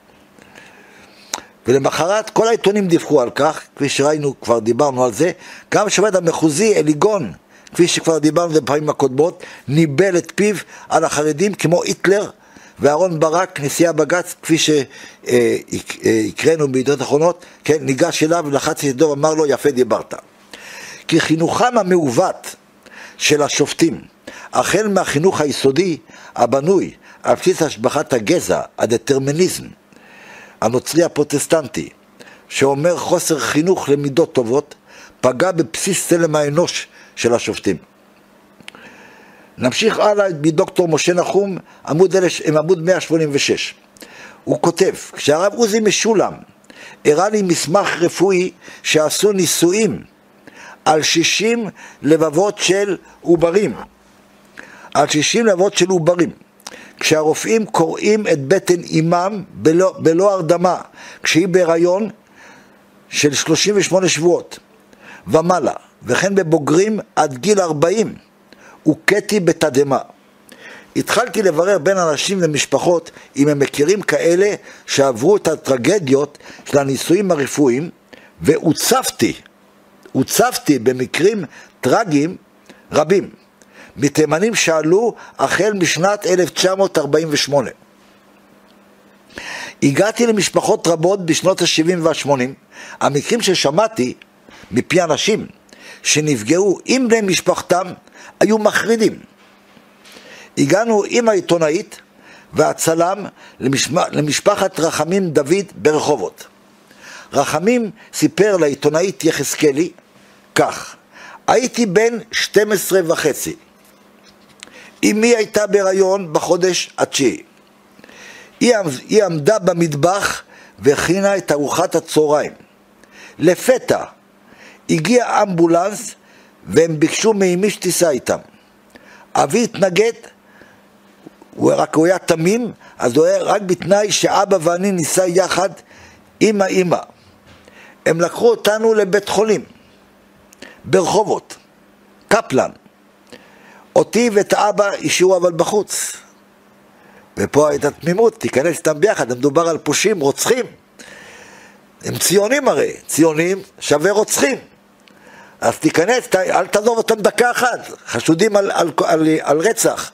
ולמחרת כל העיתונים דיווחו על כך, כפי שראינו, כבר דיברנו על זה. גם השופט המחוזי אליגון, כפי שכבר דיברנו בפעמים הקודמות, ניבל את פיו על החרדים כמו היטלר ואהרון ברק, נשיא הבג"ץ, כפי שהקראנו בידיעות אחרונות, כן, ניגש אליו ולחץ את ידו ואמר לו, יפה דיברת. כי חינוכם המעוות של השופטים, החל מהחינוך היסודי הבנוי על בסיס השבחת הגזע, הדטרמיניזם הנוצרי הפרוטסטנטי, שאומר חוסר חינוך למידות טובות, פגע בבסיס צלם האנוש של השופטים. נמשיך הלאה מדוקטור משה נחום, עמוד, עמוד מאה שמונים ושש. הוא כותב, כשהרב עוזי משולם הראה לי מסמך רפואי שעשו ניסויים על שישים לבבות של עוברים, על שישים לבבות של עוברים, כשהרופאים קוראים את בטן אימם בלא, בלא הרדמה, כשהיא בהיריון של שלושים ושמונה שבועות ומעלה, וכן בבוגרים עד גיל ארבעים, וקטי בתדמה. התחלתי לברר בין אנשים ומשפחות אם הם מכירים כאלה שעברו את הטרגדיות של הניסויים הרפואיים, והוצפתי, הוצפתי במקרים טרגיים רבים, מתימנים שעלו החל משנת אלף תשע מאות ארבעים ושמונה. הגעתי למשפחות רבות בשנות ה-שבעים וה-שמונים, המקרים ששמעתי מפי אנשים שנפגעו עם בני משפחתם היו מחרידים. הגענו עם העיתונאית והצלם למשפח, למשפחת רחמים דוד ברחובות. רחמים סיפר לעיתונאית יחזקאלי כך: הייתי בן שתים עשרה וחצי. אמי הייתה בהיריון בחודש התשיעי. היא, היא עמדה במטבח והכינה את ארוחת הצהריים. לפתע הגיע אמבולנס והם ביקשו מאמי שתיסע איתם. אבי התנגד, הוא רק הוא היה תמים, אז הוא היה רק בתנאי שאבא ואני ניסע יחד עם האמא. הם לקחו אותנו לבית חולים ברחובות, קפלן. אותי ואת האבא השאירו אבל בחוץ. ופה הייתה תמימות, תיכנס איתם ביחד, מדובר על פושעים, רוצחים. הם ציונים הרי, ציונים שווה רוצחים. אז תיכנס, אל תעזוב אותם דקה אחת, חשודים על, על, על, על רצח.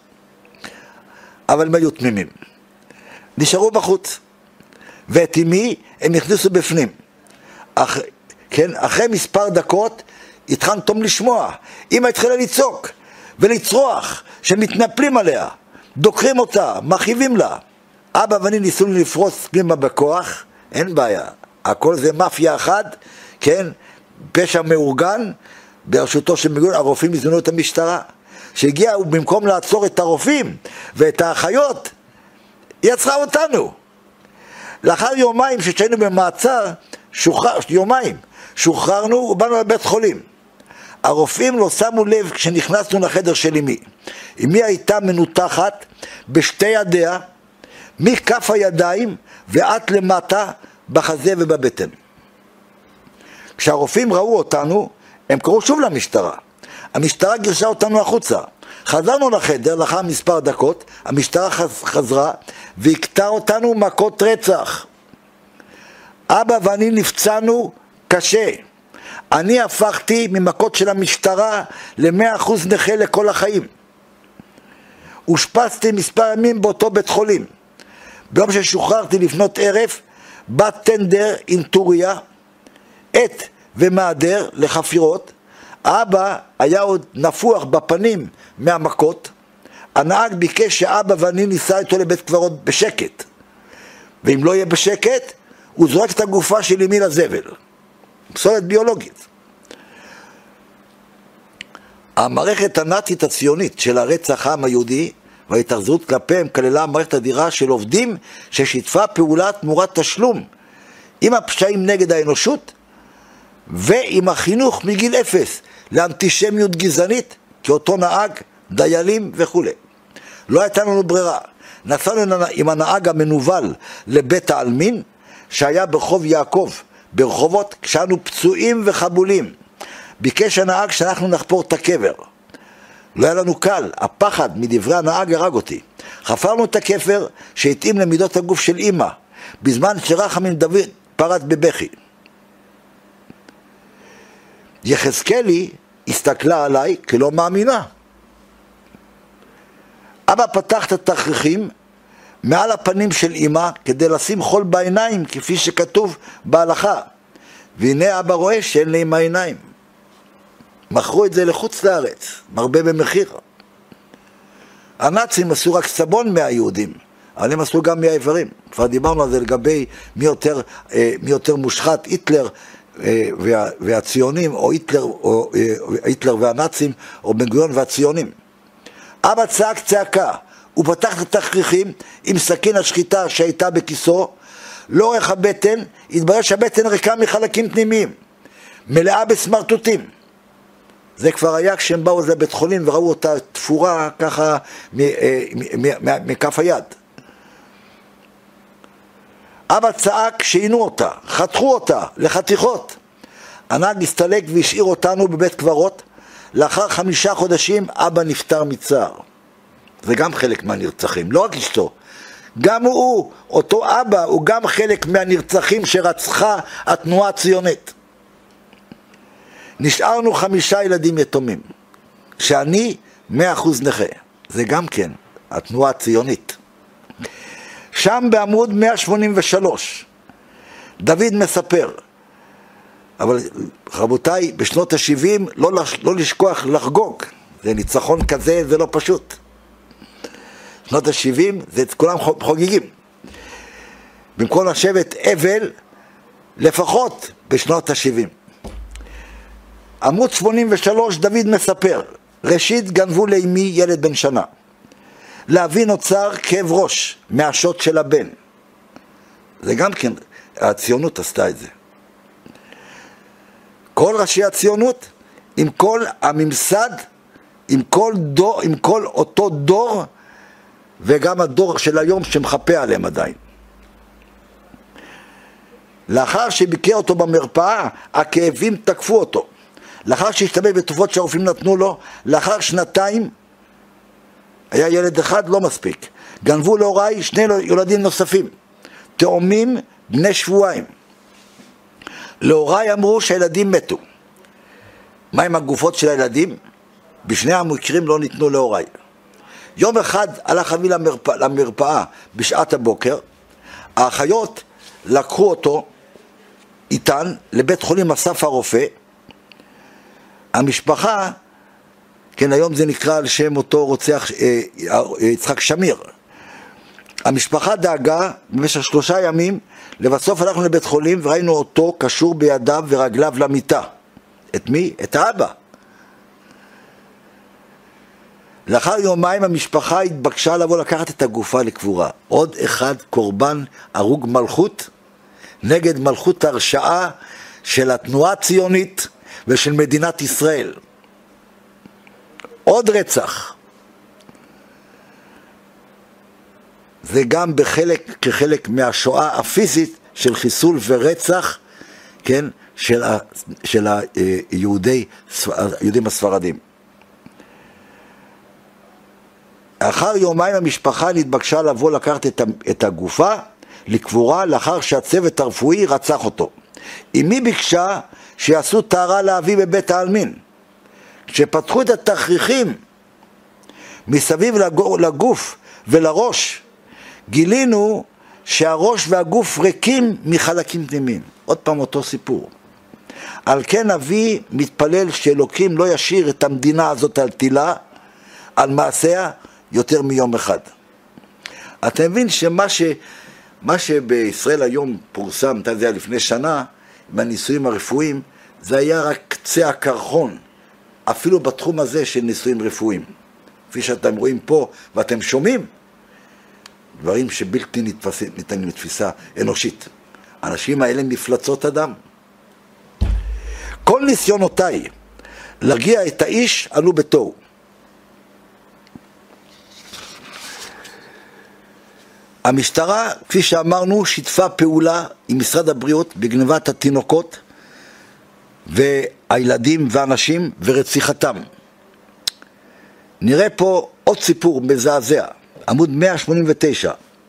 אבל הם היו תמימים. נשארו בחוץ. ואת אמי הם נכנסו בפנים. אח, כן, אחרי מספר דקות התחלתם לשמוע. אמא התחילה לצעוק ולצרוח, שמתנפלים עליה, דוקרים אותה, מרחיבים לה. אבא ואני ניסו לפרוץ פנימה בכוח, אין בעיה. הכל זה מאפיה אחת, כן, פשע מאורגן, ברשותו של מיגון, הרופאים הזמינו את המשטרה. שהגיעו במקום לעצור את הרופאים ואת האחיות, היא עצרה אותנו. לאחר יומיים ששיינו במעצר, שוחרר, יומיים, שוחררנו ובאנו לבית חולים. הרופאים לא שמו לב כשנכנסנו לחדר של אמי. אמי הייתה מנותחת בשתי ידיה, מכף הידיים ועד למטה בחזה ובבטן. כשהרופאים ראו אותנו, הם קראו שוב למשטרה. המשטרה גירשה אותנו החוצה. חזרנו לחדר לאחר מספר דקות, המשטרה חזרה והקטה אותנו מכות רצח. אבא ואני נפצענו קשה. אני הפכתי ממכות של המשטרה ל-מאה אחוז נכה לכל החיים. הושפצתי מספר ימים באותו בית חולים. ביום ששוחררתי לפנות ערב, בא טנדר אינטוריה, עת ומעדר לחפירות. האבא היה עוד נפוח בפנים מהמכות. הנהג ביקש שאבא ואני ניסע איתו לבית קברות בשקט. ואם לא יהיה בשקט, הוא זורק את הגופה של אמי לזבל. פסולת ביולוגית. המערכת הנאצית הציונית של הרצח העם היהודי וההתאכזרות כלפיהם כללה מערכת אדירה של עובדים ששיתפה פעולה תמורת תשלום עם הפשעים נגד האנושות ועם החינוך מגיל אפס לאנטישמיות גזענית כאותו נהג, דיילים וכו'. לא הייתה לנו ברירה. נסענו עם הנהג המנוול לבית העלמין שהיה ברחוב יעקב ברחובות כשאנו פצועים וחבולים. ביקש הנהג שאנחנו נחפור את הקבר. לא היה לנו קל, הפחד מדברי הנהג הרג אותי. חפרנו את הקבר שהתאים למידות הגוף של אמא, בזמן שרחמים דוד פרץ בבכי. יחזקאלי הסתכלה עליי כלא מאמינה. אבא פתח את התכריכים מעל הפנים של אמא כדי לשים חול בעיניים כפי שכתוב בהלכה. והנה אבא רואה שאין לי עם העיניים. מכרו את זה לחוץ לארץ, מרבה במחיר. הנאצים עשו רק סבון מהיהודים, אבל הם עשו גם מהעברים. כבר דיברנו על זה לגבי מי יותר, מי יותר מושחת, היטלר וה, והציונים, או היטלר, או היטלר והנאצים, או בן גוריון והציונים. אבא צעק צעקה, הוא פתח את התכריכים עם סכין השחיטה שהייתה בכיסו, לאורך הבטן, התברר שהבטן ריקה מחלקים פנימיים, מלאה בסמרטוטים. זה כבר היה כשהם באו לבית חולים וראו אותה תפורה ככה מכף היד. אבא צעק שעינו אותה, חתכו אותה לחתיכות. הנהג הסתלק והשאיר אותנו בבית קברות. לאחר חמישה חודשים אבא נפטר מצער. זה גם חלק מהנרצחים, לא רק אשתו. גם הוא, אותו אבא, הוא גם חלק מהנרצחים שרצחה התנועה הציונית. נשארנו חמישה ילדים יתומים, שאני מאה אחוז נכה. זה גם כן התנועה הציונית. שם בעמוד מאה שמונים ושלוש, דוד מספר, אבל רבותיי, בשנות ה-שבעים לא, לא לשכוח לחגוג. זה ניצחון כזה, זה לא פשוט. שנות ה-שבעים, זה כולם חוגגים. במקום לשבת אבל, לפחות בשנות ה-שבעים. עמוד שמונים ושלוש, דוד מספר, ראשית גנבו לאמי ילד בן שנה. לאבי נוצר כאב ראש מהשוט של הבן. זה גם כן, הציונות עשתה את זה. כל ראשי הציונות, עם כל הממסד, עם כל, דור, עם כל אותו דור, וגם הדור של היום שמחפה עליהם עדיין. לאחר שביקר אותו במרפאה, הכאבים תקפו אותו. לאחר שהשתמש בתרופות שהרופאים נתנו לו, לאחר שנתיים, היה ילד אחד לא מספיק. גנבו להוריי שני ילדים נוספים, תאומים בני שבועיים. להוריי אמרו שהילדים מתו. מה עם הגופות של הילדים? בשני המקרים לא ניתנו להוריי. יום אחד הלך אבי למרפא, למרפאה בשעת הבוקר, האחיות לקחו אותו איתן לבית חולים אסף הרופא. המשפחה, כן, היום זה נקרא על שם אותו רוצח אה, אה, יצחק שמיר. המשפחה דאגה במשך שלושה ימים, לבסוף הלכנו לבית חולים וראינו אותו קשור בידיו ורגליו למיטה. את מי? את האבא. לאחר יומיים המשפחה התבקשה לבוא לקחת את הגופה לקבורה. עוד אחד קורבן הרוג מלכות נגד מלכות הרשעה של התנועה הציונית ושל מדינת ישראל. עוד רצח. זה גם בחלק, כחלק מהשואה הפיזית של חיסול ורצח, כן, של, ה, של היהודי, היהודים הספרדים. אחר יומיים המשפחה נתבקשה לבוא לקחת את, את הגופה לקבורה לאחר שהצוות הרפואי רצח אותו. אמי ביקשה שיעשו טהרה לאבי בבית העלמין. כשפתחו את התכריכים מסביב לגוף ולראש, גילינו שהראש והגוף ריקים מחלקים פנימיים. עוד פעם אותו סיפור. על כן אבי מתפלל שאלוקים לא ישאיר את המדינה הזאת על תילה, על מעשיה, יותר מיום אחד. אתה מבין שמה ש, מה שבישראל היום פורסם, זה היה לפני שנה, מהניסויים הרפואיים, זה היה רק קצה הקרחון, אפילו בתחום הזה של ניסויים רפואיים. כפי שאתם רואים פה ואתם שומעים, דברים שבלתי ניתנים לתפיסה אנושית. האנשים האלה מפלצות אדם. כל ניסיונותיי להרגיע את האיש עלו בתוהו. המשטרה, כפי שאמרנו, שיתפה פעולה עם משרד הבריאות בגנבת התינוקות והילדים ואנשים ורציחתם. נראה פה עוד סיפור מזעזע, עמוד מאה שמונים ותשע.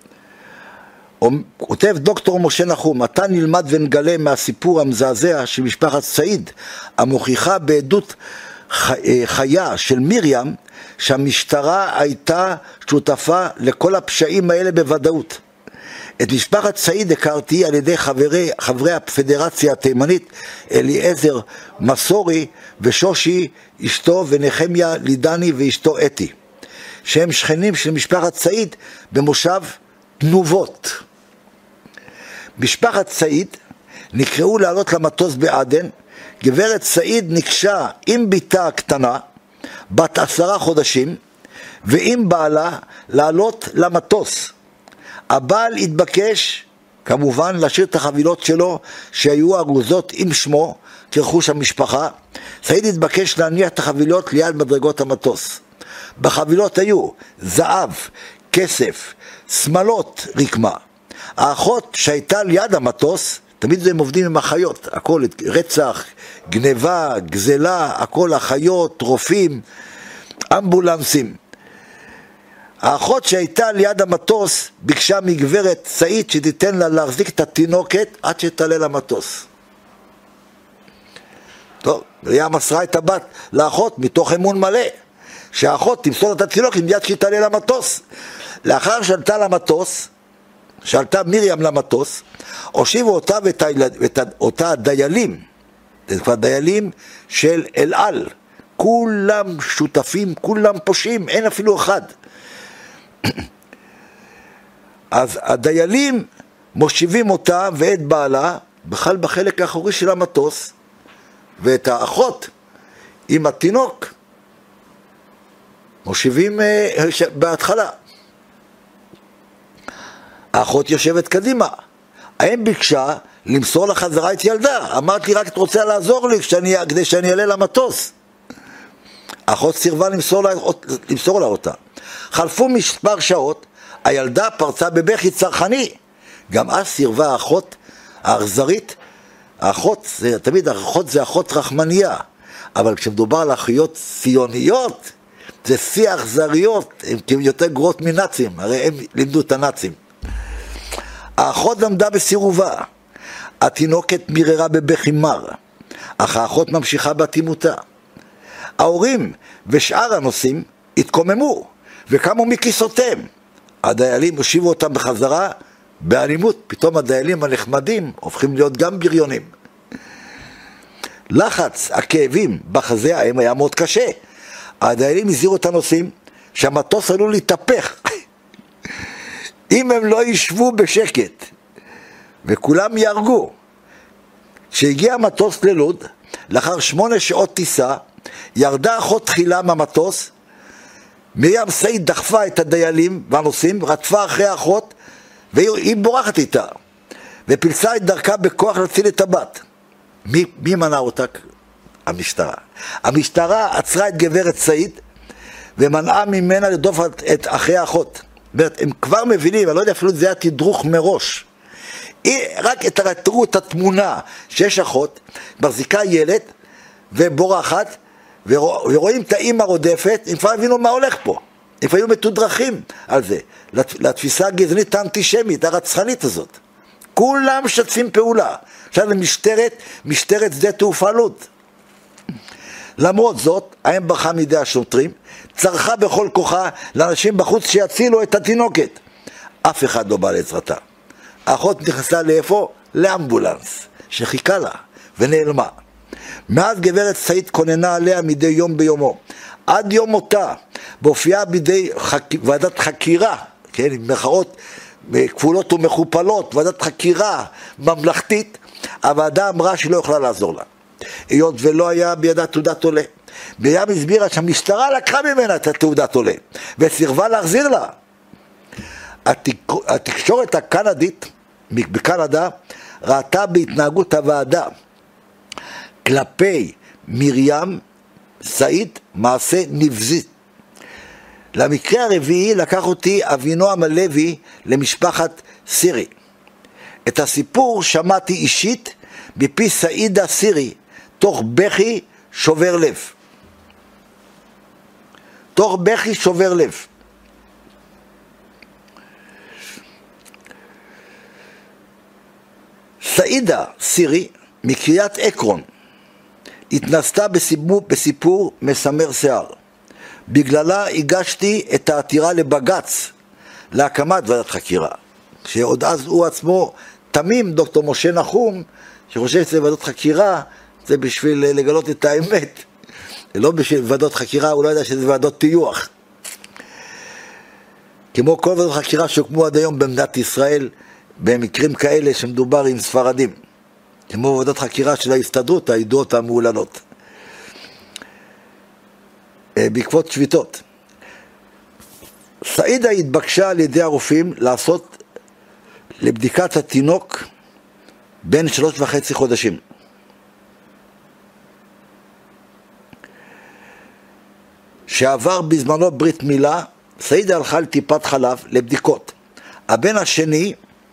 כותב דוקטור משה נחום, אתה נלמד ונגלה מהסיפור המזעזע של משפחת סעיד, המוכיחה בעדות חיה של מרים, שהמשטרה הייתה שותפה לכל הפשעים האלה בוודאות. את משפחת סעיד הכרתי על ידי חברי, חברי הפדרציה התימנית, אליעזר מסורי ושושי אשתו ונחמיה לידני ואשתו אתי, שהם שכנים של משפחת סעיד במושב תנובות. משפחת סעיד נקראו לעלות למטוס בעדן. גברת סעיד נקשה עם ביתה הקטנה, בת עשרה חודשים, ועם בעלה לעלות למטוס. הבעל התבקש כמובן להשאיר את החבילות שלו שהיו ארוזות עם שמו כרכוש המשפחה. סעיד התבקש להניח את החבילות ליד מדרגות המטוס. בחבילות היו זהב, כסף, שמלות רקמה. האחות שהייתה ליד המטוס, תמיד הם עובדים עם אחיות, הכל רצח, גניבה, גזלה, הכל אחיות, רופאים, אמבולנסים. האחות שהייתה ליד המטוס ביקשה מגברת סעיד שתיתן לה להחזיק את התינוקת עד שתעלה למטוס. טוב, היה מסרה את הבת לאחות מתוך אמון מלא, שהאחות תמסור את התינוקת מיד שהיא תעלה למטוס. לאחר שעלתה למטוס, שעלתה מרים למטוס, הושיבו אותה ואת הילד, ואת אותה הדיילים, זה כבר דיילים של אל על, כולם שותפים, כולם פושעים, אין אפילו אחד. אז הדיילים מושיבים אותה ואת בעלה בכלל בחלק האחורי של המטוס, ואת האחות עם התינוק מושיבים בהתחלה. האחות יושבת קדימה. האם ביקשה למסור לחזרה את ילדה? אמרת לי רק את רוצה לעזור לי כשאני, כדי שאני אעלה למטוס. האחות סירבה למסור לה, למסור לה אותה. חלפו מספר שעות, הילדה פרצה בבכי צרכני. גם אז סירבה האחות האכזרית. האחות, זה, תמיד האחות זה אחות רחמניה, אבל כשמדובר על אחיות ציוניות, זה שיא האכזריות, הן יותר גרועות מנאצים, הרי הם לימדו את הנאצים. האחות למדה בסירובה, התינוקת מיררה בבכי מר, אך האחות ממשיכה באטימותה. ההורים ושאר הנוסעים התקוממו וקמו מכיסאותיהם. הדיילים הושיבו אותם בחזרה באלימות. פתאום הדיילים הנחמדים הופכים להיות גם בריונים. לחץ הכאבים בחזה האם היה מאוד קשה. הדיילים הזהירו את הנוסעים שהמטוס עלול להתהפך אם הם לא ישבו בשקט, וכולם יהרגו. כשהגיע המטוס ללוד, לאחר שמונה שעות טיסה, ירדה אחות תחילה מהמטוס. מרים סעיד דחפה את הדיילים והנוסעים, רדפה אחרי האחות, והיא בורחת איתה, ופילסה את דרכה בכוח להציל את הבת. מי, מי מנע אותה? המשטרה. המשטרה עצרה את גברת סעיד, ומנעה ממנה לדוף את אחרי האחות. הם כבר מבינים, אני לא יודע אפילו זה היה תדרוך מראש. היא, רק תראו את התמונה שיש אחות, מחזיקה ילד ובורחת, ורוא, ורואים את האמא רודפת, הם כבר הבינו מה הולך פה. הם כבר היו מתודרכים על זה, לתפיסה הגזענית האנטישמית, הרצחנית הזאת. כולם משתפים פעולה. עכשיו למשטרת, משטרת שדה תעופה לוד. למרות זאת, האם ברחה מידי השוטרים, צרחה בכל כוחה לאנשים בחוץ שיצילו את התינוקת. אף אחד לא בא לעזרתה. האחות נכנסה לאיפה? לאמבולנס, שחיכה לה ונעלמה. מאז גברת סעיד כוננה עליה מדי יום ביומו. עד יום מותה, בהופיעה בידי חק... ועדת חקירה, כן, עם מחאות כפולות ומכופלות, ועדת חקירה ממלכתית, הוועדה אמרה שהיא לא יכולה לעזור לה. היות ולא היה בידה תעודת עולה. מרים הסבירה שהמשטרה לקחה ממנה את התעודת עולה, וסירבה להחזיר לה. התק... התקשורת הקנדית, בקנדה, ראתה בהתנהגות הוועדה כלפי מרים סעיד מעשה נבזי. למקרה הרביעי לקח אותי אבינועם הלוי למשפחת סירי. את הסיפור שמעתי אישית מפי סעידה סירי, תוך בכי שובר לב. תוך בכי שובר לב. סעידה סירי מקריית עקרון התנסתה בסיפור, בסיפור מסמר שיער. בגללה הגשתי את העתירה לבגץ להקמת ועדת חקירה, שעוד אז הוא עצמו תמים, דוקטור משה נחום, שחושב שזה ועדות חקירה, זה בשביל לגלות את האמת, לא בשביל ועדות חקירה, הוא לא יודע שזה ועדות טיוח. כמו כל ועדות חקירה שהוקמו עד היום במדינת ישראל, במקרים כאלה שמדובר עם ספרדים, כמו ועדות חקירה של ההסתדרות, הידועות המעולנות, בעקבות שביתות. סעידה התבקשה על ידי הרופאים לעשות, לבדיקת התינוק בן שלוש וחצי חודשים. שעבר בזמנו ברית מילה, סעידה הלכה לטיפת חלב לבדיקות. הבן השני,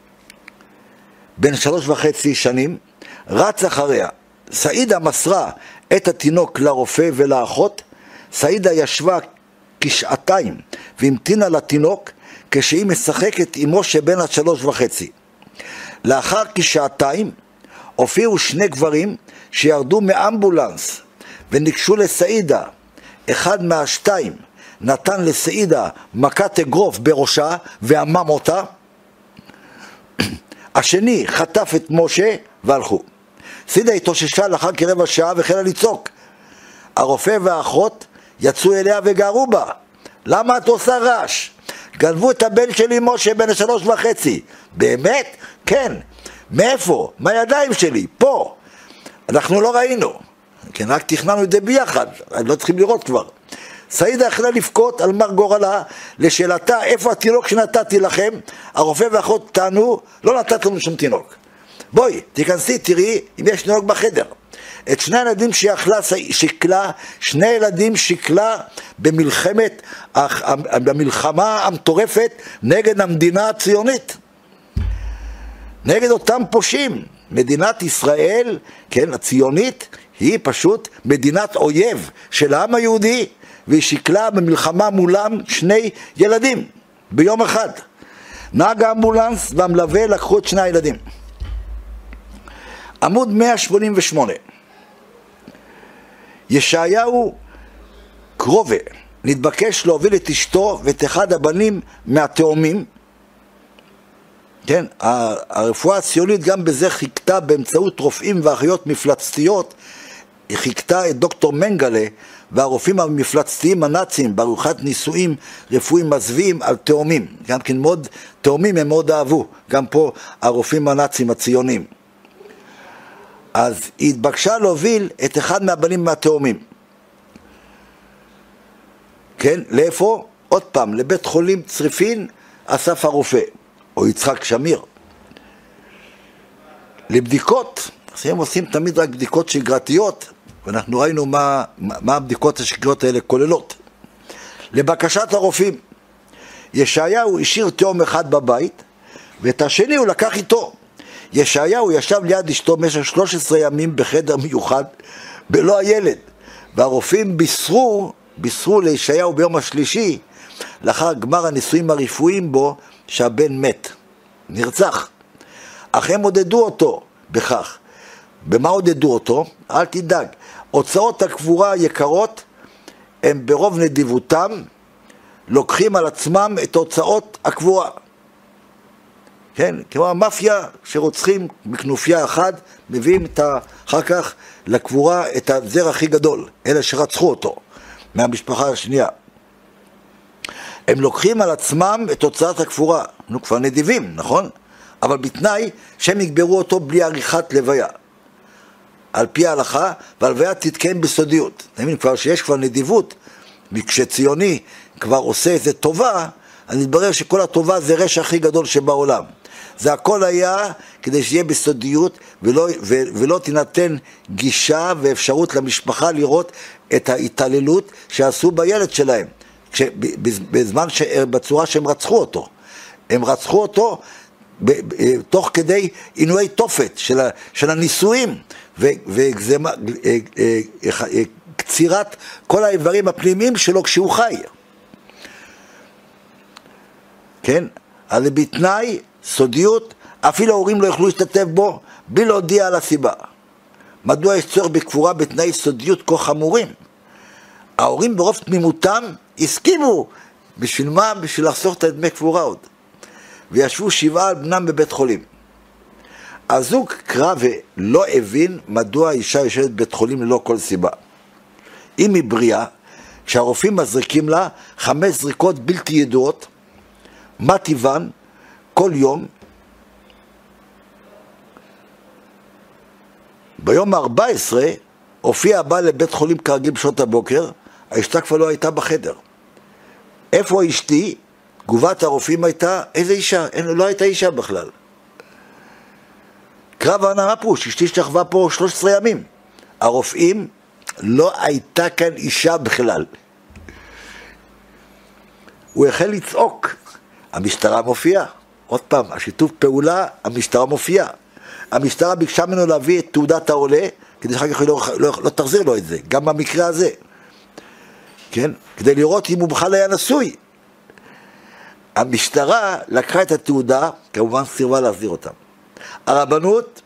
בן שלוש וחצי שנים, רץ אחריה. סעידה מסרה את התינוק לרופא ולאחות. סעידה ישבה כשעתיים והמתינה לתינוק כשהיא משחקת עמו שבן השלוש וחצי. לאחר כשעתיים הופיעו שני גברים שירדו מאמבולנס וניגשו לסעידה. אחד מהשתיים נתן לסעידה מכת אגרוף בראשה ועמם אותה. השני חטף את משה והלכו. סעידה התאוששה לאחר כרבע שעה והחלה לצעוק. הרופא והאחות יצאו אליה וגערו בה. למה את עושה רעש? גנבו את הבן שלי משה בן שלוש וחצי. באמת? כן. מאיפה? מהידיים שלי, פה. אנחנו לא ראינו. כן, רק תכננו את זה ביחד, לא צריכים לראות כבר. סעידה החלה לבכות על מר גורלה. לשאלתה איפה התינוק שנתתי לכם, הרופא והאחות טענו, לא נתת לנו שום תינוק. בואי, תיכנסי, תראי אם יש תינוק בחדר. את שני הילדים שיכלה שיקלה, שני ילדים שיקלה במלחמת, במלחמה המטורפת נגד המדינה הציונית. נגד אותם פושעים. מדינת ישראל, כן, הציונית, היא פשוט מדינת אויב של העם היהודי, והיא שיקלה במלחמה מולם שני ילדים ביום אחד. נהג האמבולנס והמלווה לקחו את שני הילדים. עמוד מאה שמונים ושמונה. ישעיהו קרובה נתבקש להוביל את אשתו ואת אחד הבנים מהתאומים. כן, הרפואה הציונית גם בזה חיכתה באמצעות רופאים ואחיות מפלצתיות. היא חיכתה את דוקטור מנגלה והרופאים המפלצתיים הנאצים בעריכת ניסויים רפואיים מזוויעים על תאומים. גם כן מאוד, תאומים הם מאוד אהבו, גם פה הרופאים הנאצים הציונים. אז היא התבקשה להוביל את אחד מהבנים מהתאומים. כן, לאיפה? עוד פעם, לבית חולים צריפין אסף הרופא, או יצחק שמיר. לבדיקות, הם עושים תמיד רק בדיקות שגרתיות, ואנחנו ראינו מה, מה הבדיקות השגרתיות האלה כוללות. לבקשת הרופאים, ישעיהו השאיר תאום אחד בבית, ואת השני הוא לקח איתו. ישעיהו ישב ליד אשתו במשך שלושה עשר ימים בחדר מיוחד, בלא הילד, והרופאים בישרו, בישרו לישעיהו ביום השלישי, לאחר גמר הניסויים הרפואיים בו, שהבן מת, נרצח. אך הם עודדו אותו בכך. במה עודדו אותו? אל תדאג. הוצאות הקבורה היקרות, הם ברוב נדיבותם, לוקחים על עצמם את הוצאות הקבורה. כן, כמו המאפיה שרוצחים מכנופיה אחת, מביאים את ה... אחר כך לקבורה את הזר הכי גדול, אלה שרצחו אותו, מהמשפחה השנייה. הם לוקחים על עצמם את הוצאת הקבורה, נו כבר נדיבים, נכון? אבל בתנאי שהם יגברו אותו בלי עריכת לוויה. על פי ההלכה, והלוויה תתקיים בסודיות. אתה מבין, כבר שיש כבר נדיבות, כשציוני כבר עושה איזה טובה, אז מתברר שכל הטובה זה רשע הכי גדול שבעולם. זה הכל היה כדי שיהיה בסודיות, ולא, ו, ולא תינתן גישה ואפשרות למשפחה לראות את ההתעללות שעשו בילד שלהם, בזמן ש, בצורה שהם רצחו אותו. הם רצחו אותו ב, ב, תוך כדי עינויי תופת של, של הניסויים, וקצירת כל האיברים הפנימיים שלו כשהוא חי. כן? אז בתנאי סודיות, אפילו ההורים לא יוכלו להשתתף בו בלי להודיע על הסיבה. מדוע יש צורך בקבורה בתנאי סודיות כה חמורים? ההורים ברוב תמימותם הסכימו. בשביל מה? בשביל לחסוך את דמי קבורה עוד. וישבו שבעה על בנם בבית חולים. הזוג קרא ולא הבין מדוע האישה יושבת בבית חולים ללא כל סיבה. אם היא בריאה, כשהרופאים מזריקים לה חמש זריקות בלתי ידועות, מה טיבן, כל יום, ביום ה-ארבע עשרה הופיע הבעל לבית חולים כרגיל בשעות הבוקר, האשתה כבר לא הייתה בחדר. איפה אשתי? תגובת הרופאים הייתה, איזה אישה? אין, לא הייתה אישה בכלל. קרב העונה, מה פירוש? אשתי שכבה פה שלושה עשר ימים. הרופאים, לא הייתה כאן אישה בכלל. הוא החל לצעוק, המשטרה מופיעה. עוד פעם, השיתוף פעולה, המשטרה מופיעה. המשטרה ביקשה ממנו להביא את תעודת העולה, כדי שאחר כך היא לא, לא, לא תחזיר לו את זה, גם במקרה הזה. כן? כדי לראות אם הוא בכלל היה נשוי. המשטרה לקחה את התעודה, כמובן סירבה להחזיר אותם. הרבנות